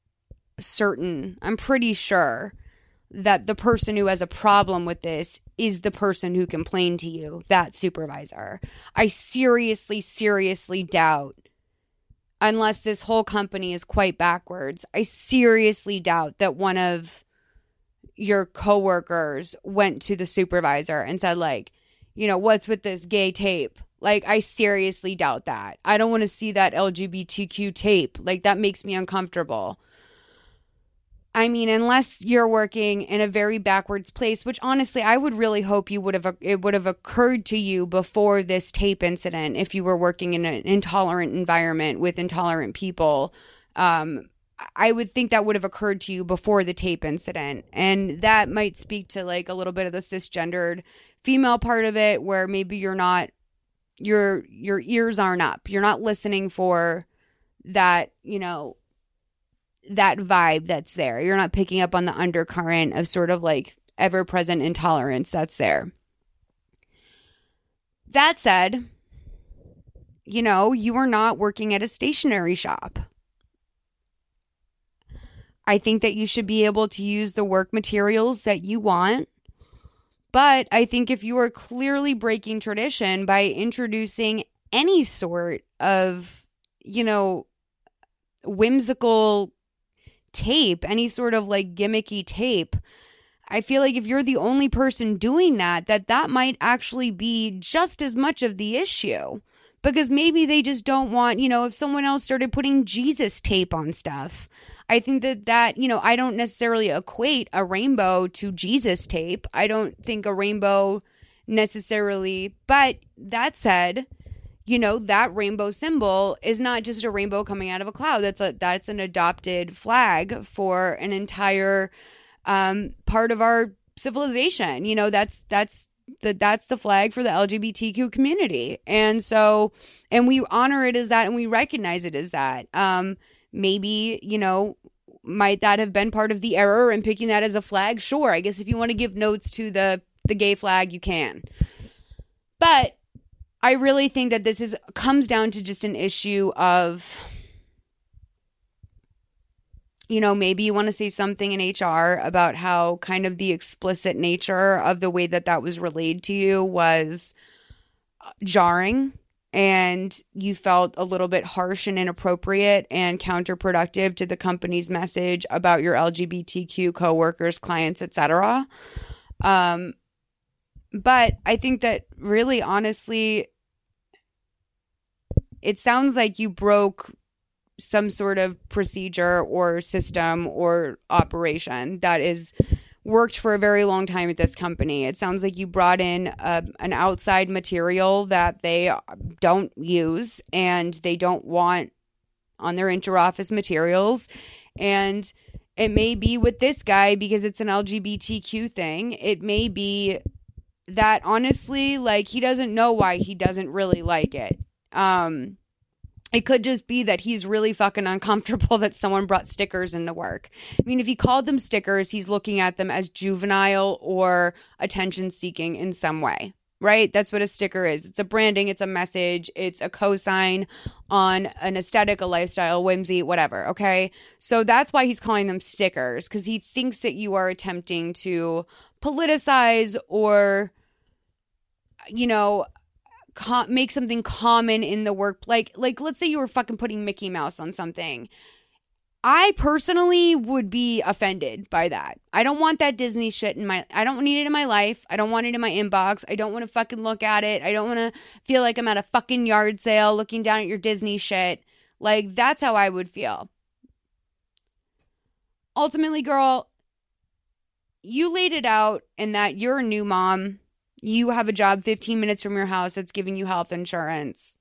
sure that the person who has a problem with this is the person who complained to you, that supervisor. I seriously doubt, unless this whole company is quite backwards, I seriously doubt that one of your coworkers went to the supervisor and said, like, you know, what's with this gay tape? Like, I seriously doubt that. I don't want to see that LGBTQ tape. Like, that makes me uncomfortable. I mean, unless you're working in a very backwards place, which honestly, I would really hope it would have occurred to you before this tape incident. If you were working in an intolerant environment with intolerant people, I would think that would have occurred to you before the tape incident. And that might speak to like a little bit of the cisgendered female part of it, where maybe you're not, your ears aren't up. You're not listening for that, you know, that vibe that's there. You're not picking up on the undercurrent of sort of like ever-present intolerance that's there. That said, you know, you are not working at a stationery shop. I think that you should be able to use the work materials that you want. But I think if you are clearly breaking tradition by introducing any sort of, you know, whimsical tape, any sort of like gimmicky tape, I feel like if you're the only person doing that might actually be just as much of the issue. Because maybe they just don't want, you know, if someone else started putting Jesus tape on stuff, I think that, you know, I don't necessarily equate a rainbow to Jesus tape. I don't think a rainbow necessarily, but that said, you know, that rainbow symbol is not just a rainbow coming out of a cloud. That's an adopted flag for an entire part of our civilization. You know, that's that's the flag for the LGBTQ community. And so, and we honor it as that, and we recognize it as that. Maybe, you know, might that have been part of the error in picking that as a flag? Sure. I guess if you want to give notes to the gay flag, you can. But I really think that this comes down to just an issue of, you know, maybe you want to say something in HR about how kind of the explicit nature of the way that was relayed to you was jarring, and you felt a little bit harsh and inappropriate and counterproductive to the company's message about your LGBTQ coworkers, clients, etc. But I think that really, honestly, it sounds like you broke some sort of procedure or system or operation that is worked for a very long time at this company. It sounds like you brought in an outside material that they don't use and they don't want on their interoffice materials. And it may be with this guy, because it's an LGBTQ thing, it may be that honestly, like, he doesn't know why he doesn't really like it. It could just be that he's really fucking uncomfortable that someone brought stickers into work. I mean, if he called them stickers, he's looking at them as juvenile or attention-seeking in some way, right? That's what a sticker is. It's a branding, it's a message, it's a cosign on an aesthetic, a lifestyle, whimsy, whatever, okay? So that's why he's calling them stickers, because he thinks that you are attempting to politicize or, you know, make something common in the work. Like let's say you were fucking putting Mickey Mouse on something. I personally would be offended by that. I don't want that Disney shit I don't need it in my life. I don't want it in my inbox. I don't want to fucking look at it. I don't want to feel like I'm at a fucking yard sale looking down at your Disney shit. Like, that's how I would feel. Ultimately, girl, you laid it out in that you're a new mom. You have a job 15 minutes from your house that's giving you health insurance.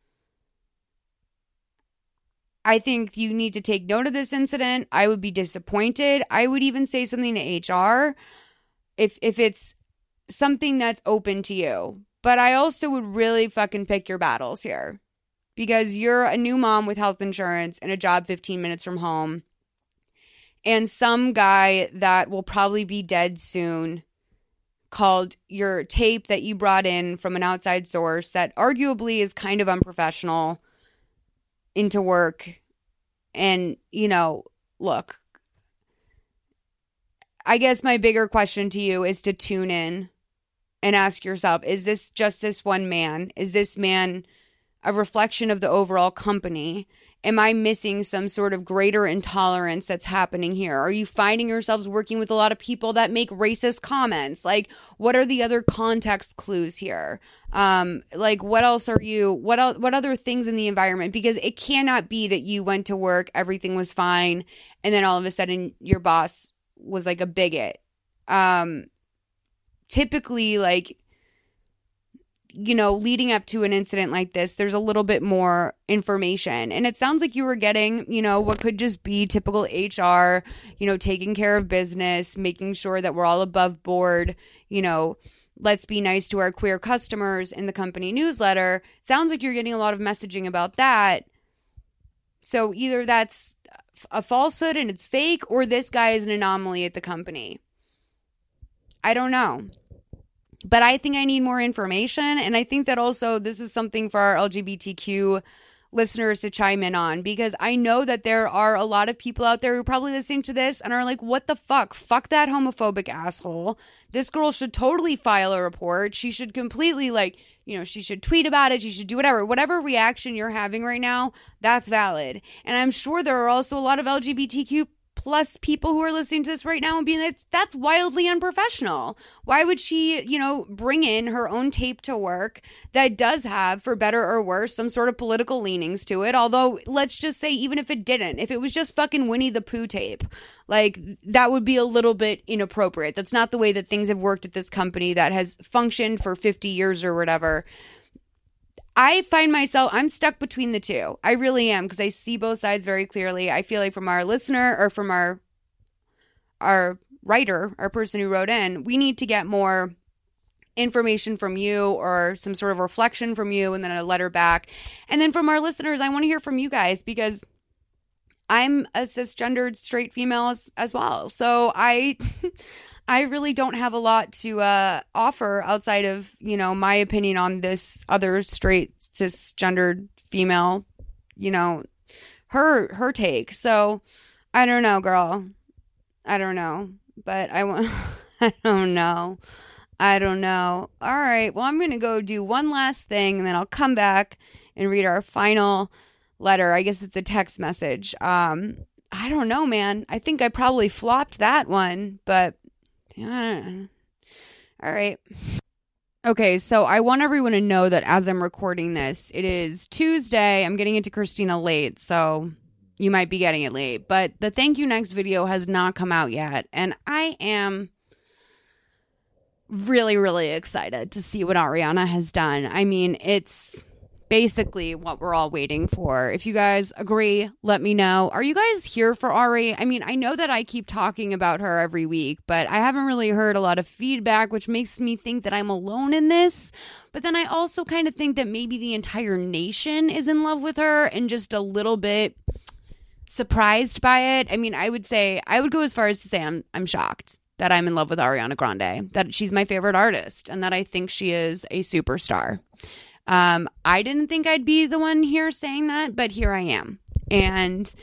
I think you need to take note of this incident. I would be disappointed. I would even say something to HR if it's something that's open to you. But I also would really fucking pick your battles here, because you're a new mom with health insurance and a job 15 minutes from home, and some guy that will probably be dead soon called your tape that you brought in from an outside source that arguably is kind of unprofessional into work. And, you know, look, I guess my bigger question to you is to tune in and ask yourself, is this just this one man? Is this man a reflection of the overall company? Am I missing some sort of greater intolerance that's happening here? Are you finding yourselves working with a lot of people that make racist comments? Like, what are the other context clues here? Like, what else are you, what other things in the environment? Because it cannot be that you went to work, everything was fine, and then all of a sudden your boss was like a bigot. Typically, like, you know, leading up to an incident like this, there's a little bit more information. And it sounds like you were getting, you know, what could just be typical HR, you know, taking care of business, making sure that we're all above board, you know, let's be nice to our queer customers in the company newsletter. Sounds like you're getting a lot of messaging about that. So either that's a falsehood and it's fake, or this guy is an anomaly at the company. I don't know. But I think I need more information. And I think that also this is something for our LGBTQ listeners to chime in on, because I know that there are a lot of people out there who are probably listening to this and are like, what the fuck? Fuck that homophobic asshole. This girl should totally file a report. She should completely, like, you know, she should tweet about it. She should do whatever reaction you're having right now, that's valid. And I'm sure there are also a lot of LGBTQ plus people who are listening to this right now and being like, that's wildly unprofessional. Why would she, you know, bring in her own tape to work that does have, for better or worse, some sort of political leanings to it? Although, let's just say, even if it didn't, if it was just fucking Winnie the Pooh tape, like, that would be a little bit inappropriate. That's not the way that things have worked at this company that has functioned for 50 years or whatever. I find myself, I'm stuck between the two. I really am, because I see both sides very clearly. I feel like from our listener, or from our writer, our person who wrote in, we need to get more information from you or some sort of reflection from you and then a letter back. And then from our listeners, I want to hear from you guys because I'm a cisgendered straight female as well. So I really don't have a lot to offer outside of, you know, my opinion on this other straight cisgendered female, you know, her take. So I don't know, girl. I don't know. But I don't know. All right. Well, I'm going to go do one last thing and then I'll come back and read our final letter. I guess it's a text message. I don't know, man. I think I probably flopped that one, but I don't know. All right. Okay, so I want everyone to know that as I'm recording this, it is Tuesday. I'm getting into Christina late, so you might be getting it late. But the thank you next video has not come out yet, and I am really, really excited to see what Ariana has done. I mean, it's basically what we're all waiting for. If you guys agree, let me know. Are you guys here for Ari? I mean, I know that I keep talking about her every week, but I haven't really heard a lot of feedback, which makes me think that I'm alone in this. But then I also kind of think that maybe the entire nation is in love with her and just a little bit surprised by it. I mean, I would go as far as to say I'm shocked that I'm in love with Ariana Grande, that she's my favorite artist, and that I think she is a superstar. I didn't think I'd be the one here saying that, but here I am. And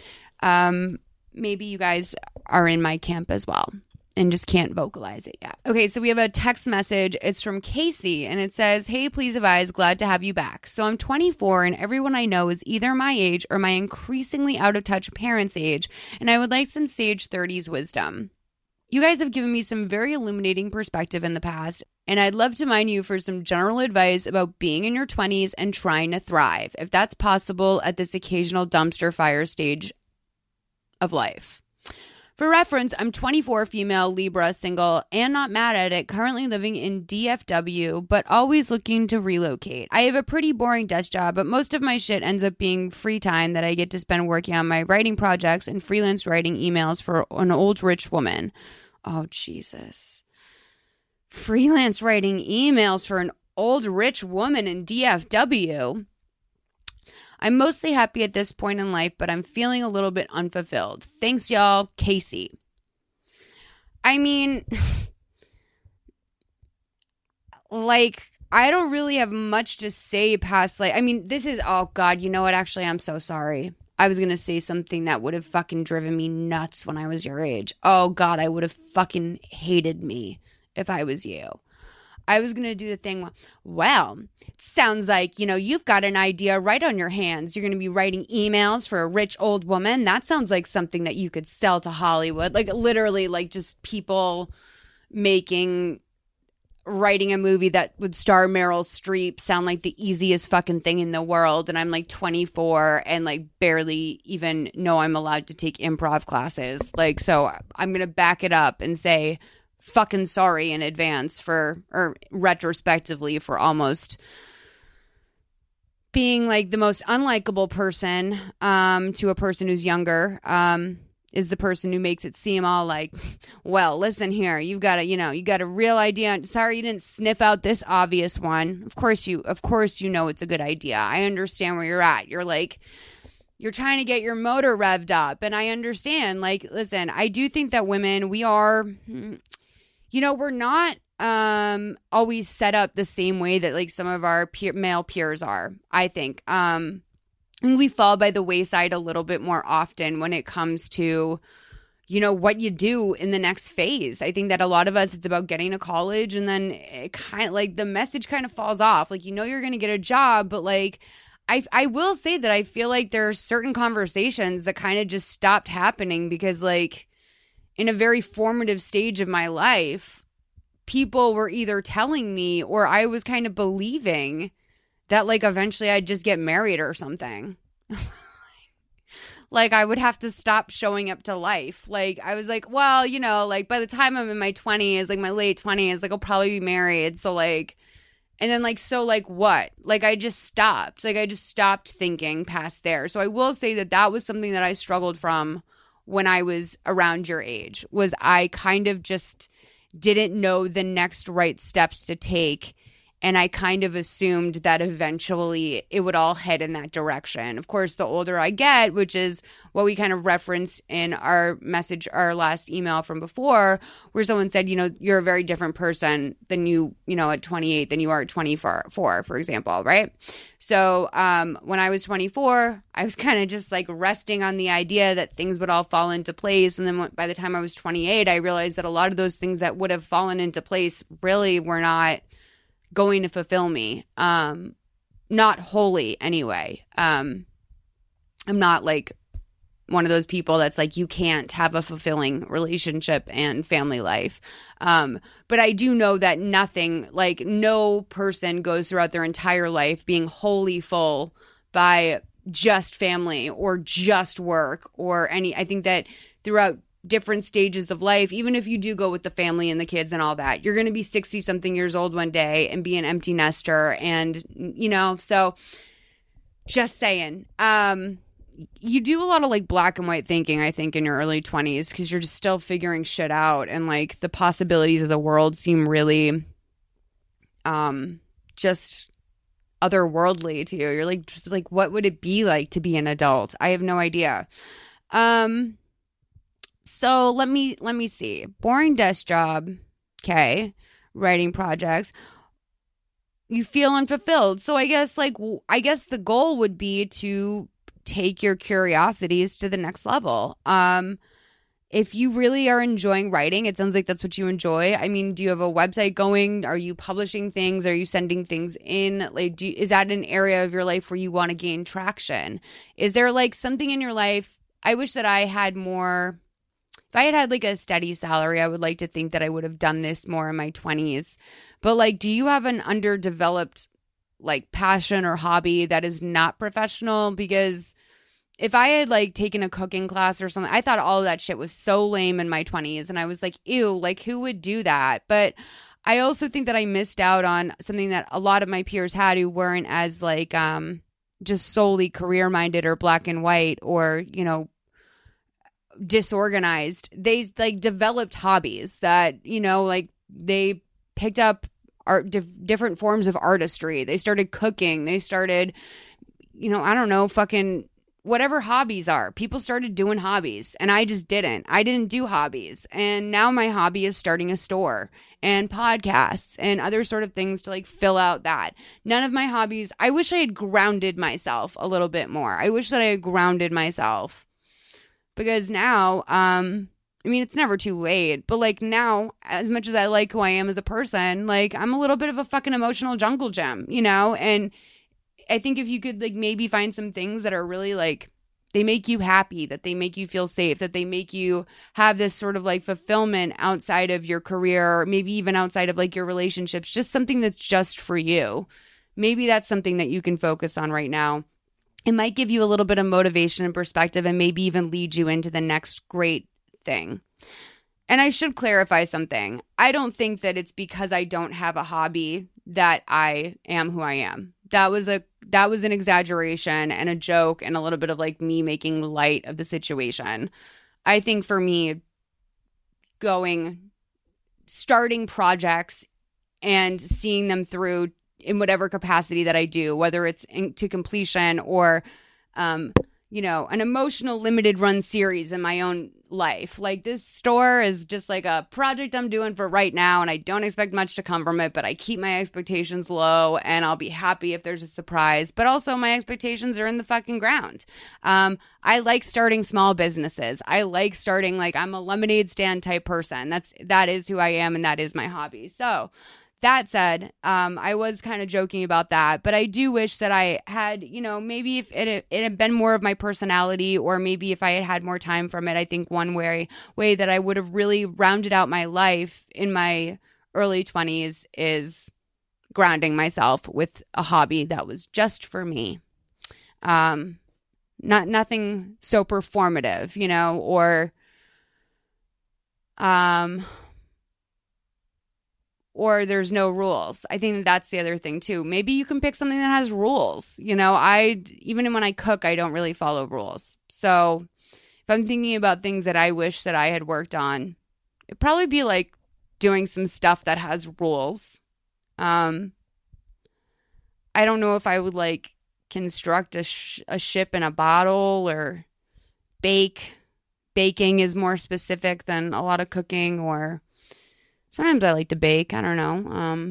maybe you guys are in my camp as well and just can't vocalize it yet. Okay, so we have a text message. It's from Casey, and it says, "Hey, please advise, glad to have you back. So I'm 24, and everyone I know is either my age or my increasingly out-of-touch parents' age, and I would like some sage 30s wisdom. You guys have given me some very illuminating perspective in the past, and I'd love to mine you for some general advice about being in your 20s and trying to thrive, if that's possible at this occasional dumpster fire stage of life. For reference, I'm 24, female, Libra, single, and not mad at it, currently living in DFW, but always looking to relocate. I have a pretty boring desk job, but most of my shit ends up being free time that I get to spend working on my writing projects and freelance writing emails for an old rich woman." Oh, Jesus. Freelance writing emails for an old rich woman in DFW. "I'm mostly happy at this point in life, but I'm feeling a little bit unfulfilled. Thanks, y'all. Casey." I mean, like, I don't really have much to say past, like, I mean, this is, oh God, you know what? Actually, I'm so sorry. I was going to say something that would have fucking driven me nuts when I was your age. Oh God, I would have fucking hated me if I was you. I was going to do the thing, well, it sounds like, you know, you've got an idea right on your hands. You're going to be writing emails for a rich old woman. That sounds like something that you could sell to Hollywood. Like literally like just people writing a movie that would star Meryl Streep sound like the easiest fucking thing in the world. And I'm like 24 and like barely even know I'm allowed to take improv classes. Like, so I'm going to back it up and say fucking sorry in advance or retrospectively for almost being like the most unlikable person to a person who's younger. Is the person who makes it seem all like, well, listen here, you got a real idea. Sorry you didn't sniff out this obvious one. Of course you know it's a good idea. I understand where you're at. You're like, you're trying to get your motor revved up. And I understand, like, listen, I do think that women, we are, you know, we're not always set up the same way that like some of our male peers are, I think. And we fall by the wayside a little bit more often when it comes to, you know, what you do in the next phase. I think that a lot of us, it's about getting to college and then it kind of like the message kind of falls off. Like, you know, you're going to get a job, but like, I will say that I feel like there are certain conversations that kind of just stopped happening because like in a very formative stage of my life, people were either telling me or I was kind of believing that like eventually I'd just get married or something. Like I would have to stop showing up to life. Like I was like, well, you know, like by the time I'm in my 20s, like my late 20s, like I'll probably be married. So like, and then like, so like what? Like I just stopped. Like I just stopped thinking past there. So I will say that that was something that I struggled from when I was around your age, was I kind of just didn't know the next right steps to take. And I kind of assumed that eventually it would all head in that direction. Of course, the older I get, which is what we kind of referenced in our message, our last email from before, where someone said, you're a very different person than you at 28 than you are at 24, for example, right? So when I was 24, I was kind of just like resting on the idea that things would all fall into place. And then by the time I was 28, I realized that a lot of those things that would have fallen into place really were not going to fulfill me. Not wholly anyway. I'm not like one of those people that's like, you can't have a fulfilling relationship and family life. But I do know that no person goes throughout their entire life being wholly full by just family or just work or I think that throughout different stages of life, even if you do go with the family and the kids and all that, you're going to be 60 something years old one day and be an empty nester. And, so just saying, you do a lot of like black and white thinking, I think, in your early 20s, because you're just still figuring shit out. And like the possibilities of the world seem really, just otherworldly to you. You're like, just like, what would it be like to be an adult? I have no idea. So let me see. Boring desk job. Okay. Writing projects. You feel unfulfilled. So I guess the goal would be to take your curiosities to the next level. If you really are enjoying writing, it sounds like that's what you enjoy. I mean, do you have a website going? Are you publishing things? Are you sending things in? Like, is that an area of your life where you want to gain traction? Is there like something in your life? I wish that I had more. If I had like a steady salary, I would like to think that I would have done this more in my 20s. But like, do you have an underdeveloped like passion or hobby that is not professional? Because if I had like taken a cooking class or something, I thought all of that shit was so lame in my 20s. And I was like, ew, like who would do that? But I also think that I missed out on something that a lot of my peers had who weren't as like just solely career minded or black and white or, disorganized. They like developed hobbies that, like they picked up different forms of artistry. They started cooking. They started, I don't know, fucking whatever hobbies are. People started doing hobbies and I just didn't. I didn't do hobbies. And now my hobby is starting a store and podcasts and other sort of things to like fill out that. None of my hobbies, I wish I had grounded myself a little bit more. I wish that I had grounded myself. Because now, it's never too late, but like now, as much as I like who I am as a person, like I'm a little bit of a fucking emotional jungle gym, and I think if you could like maybe find some things that are really like, they make you happy, that they make you feel safe, that they make you have this sort of like fulfillment outside of your career, or maybe even outside of like your relationships, just something that's just for you. Maybe that's something that you can focus on right now. It might give you a little bit of motivation and perspective and maybe even lead you into the next great thing. And I should clarify something. I don't think that it's because I don't have a hobby that I am who I am. That was an exaggeration and a joke and a little bit of like me making light of the situation. I think for me, starting projects and seeing them through in whatever capacity that I do, whether it's to completion or, an emotional limited run series in my own life. Like this store is just like a project I'm doing for right now, and I don't expect much to come from it, but I keep my expectations low and I'll be happy if there's a surprise. But also my expectations are in the fucking ground. I like starting small businesses. I like starting, like, I'm a lemonade stand type person. That is who I am, and that is my hobby. So that said, I was kind of joking about that, but I do wish that I had, maybe if it had been more of my personality, or maybe if I had had more time from it. I think one way that I would have really rounded out my life in my early 20s is grounding myself with a hobby that was just for me. Nothing so performative, or there's no rules. I think that's the other thing too. Maybe you can pick something that has rules. Even when I cook, I don't really follow rules. So if I'm thinking about things that I wish that I had worked on, it'd probably be like doing some stuff that has rules. I don't know if I would like construct a ship in a bottle or bake. Baking is more specific than a lot of cooking, or sometimes I like to bake. I don't know.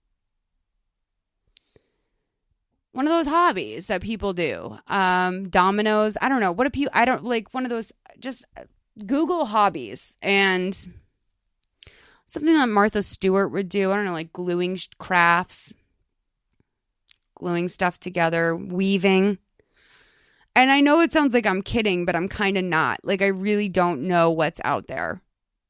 One of those hobbies that people do. Dominoes. I don't know. I don't like one of those. Just Google hobbies and something that Martha Stewart would do. I don't know, like gluing crafts, gluing stuff together, weaving. And I know it sounds like I'm kidding, but I'm kind of not. Like, I really don't know what's out there.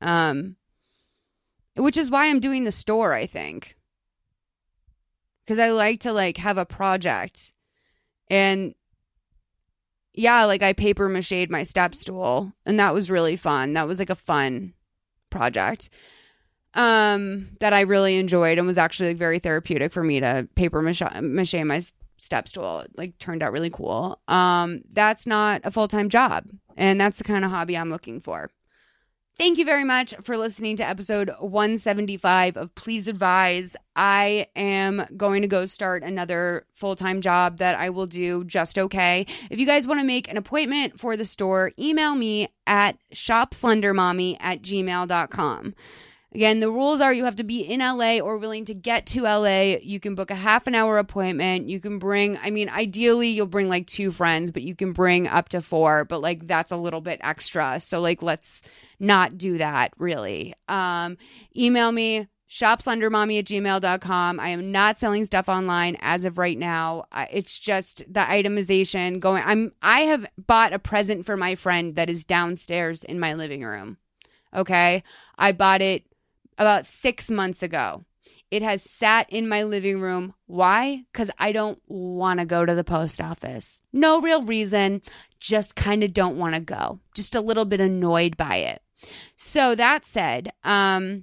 Which is why I'm doing the store, I think. Because I like to, like, have a project. And, yeah, like, I paper maché'd my step stool. And that was really fun. That was, like, a fun project. That I really enjoyed and was actually like, very therapeutic for me to paper mache my step stool. It like turned out really cool. That's not a full-time job, and that's the kind of hobby I'm looking for. Thank you very much for listening to episode 175 of Please Advise. I am going to go start another full-time job that I will do just okay. If you guys want to make an appointment for the store, email me at shopslendermommy@gmail.com. Again, the rules are you have to be in LA or willing to get to LA. You can book a half an hour appointment. You can bring, ideally you'll bring like 2 friends, but you can bring up to 4, but like that's a little bit extra. So like, let's not do that really. Email me, shopslendermommy@gmail.com. I am not selling stuff online as of right now. It's just the itemization going. I have bought a present for my friend that is downstairs in my living room. Okay. I bought it about 6 months ago. It has sat in my living room. Why? Because I don't want to go to the post office. No real reason. Just kind of don't want to go. Just a little bit annoyed by it. So that said, I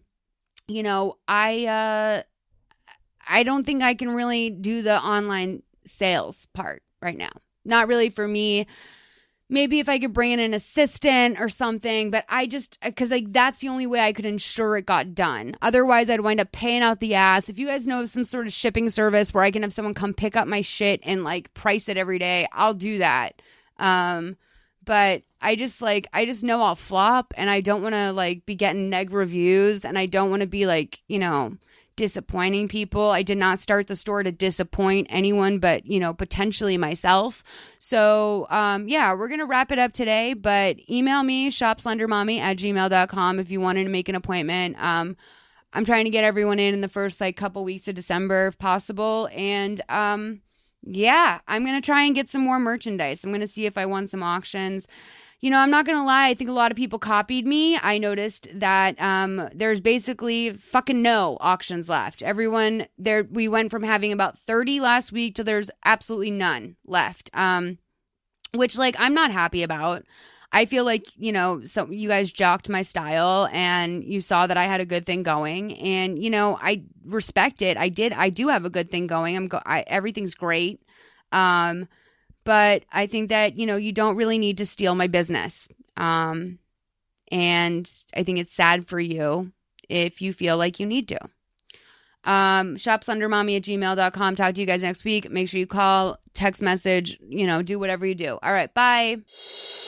don't think I can really do the online sales part right now. Not really for me. Maybe if I could bring in an assistant or something, but because like that's the only way I could ensure it got done. Otherwise, I'd wind up paying out the ass. If you guys know some sort of shipping service where I can have someone come pick up my shit and like price it every day, I'll do that. But I just know I'll flop, and I don't want to like be getting neg reviews, and I don't want to be like, disappointing people. I did not start the store to disappoint anyone but, potentially myself. So, we're going to wrap it up today, but email me, shopslendermommy@gmail.com if you wanted to make an appointment. I'm trying to get everyone in the first like couple weeks of December if possible. And, I'm going to try and get some more merchandise. I'm going to see if I won some auctions. I'm not going to lie. I think a lot of people copied me. I noticed that there's basically fucking no auctions left. Everyone there, we went from having about 30 last week to there's absolutely none left, which like I'm not happy about. I feel like, so you guys jocked my style and you saw that I had a good thing going, and, I respect it. I do have a good thing going. Everything's great. But I think that, you don't really need to steal my business. And I think it's sad for you if you feel like you need to. Shopslendermommy@gmail.com. Talk to you guys next week. Make sure you call, text message, do whatever you do. All right. Bye.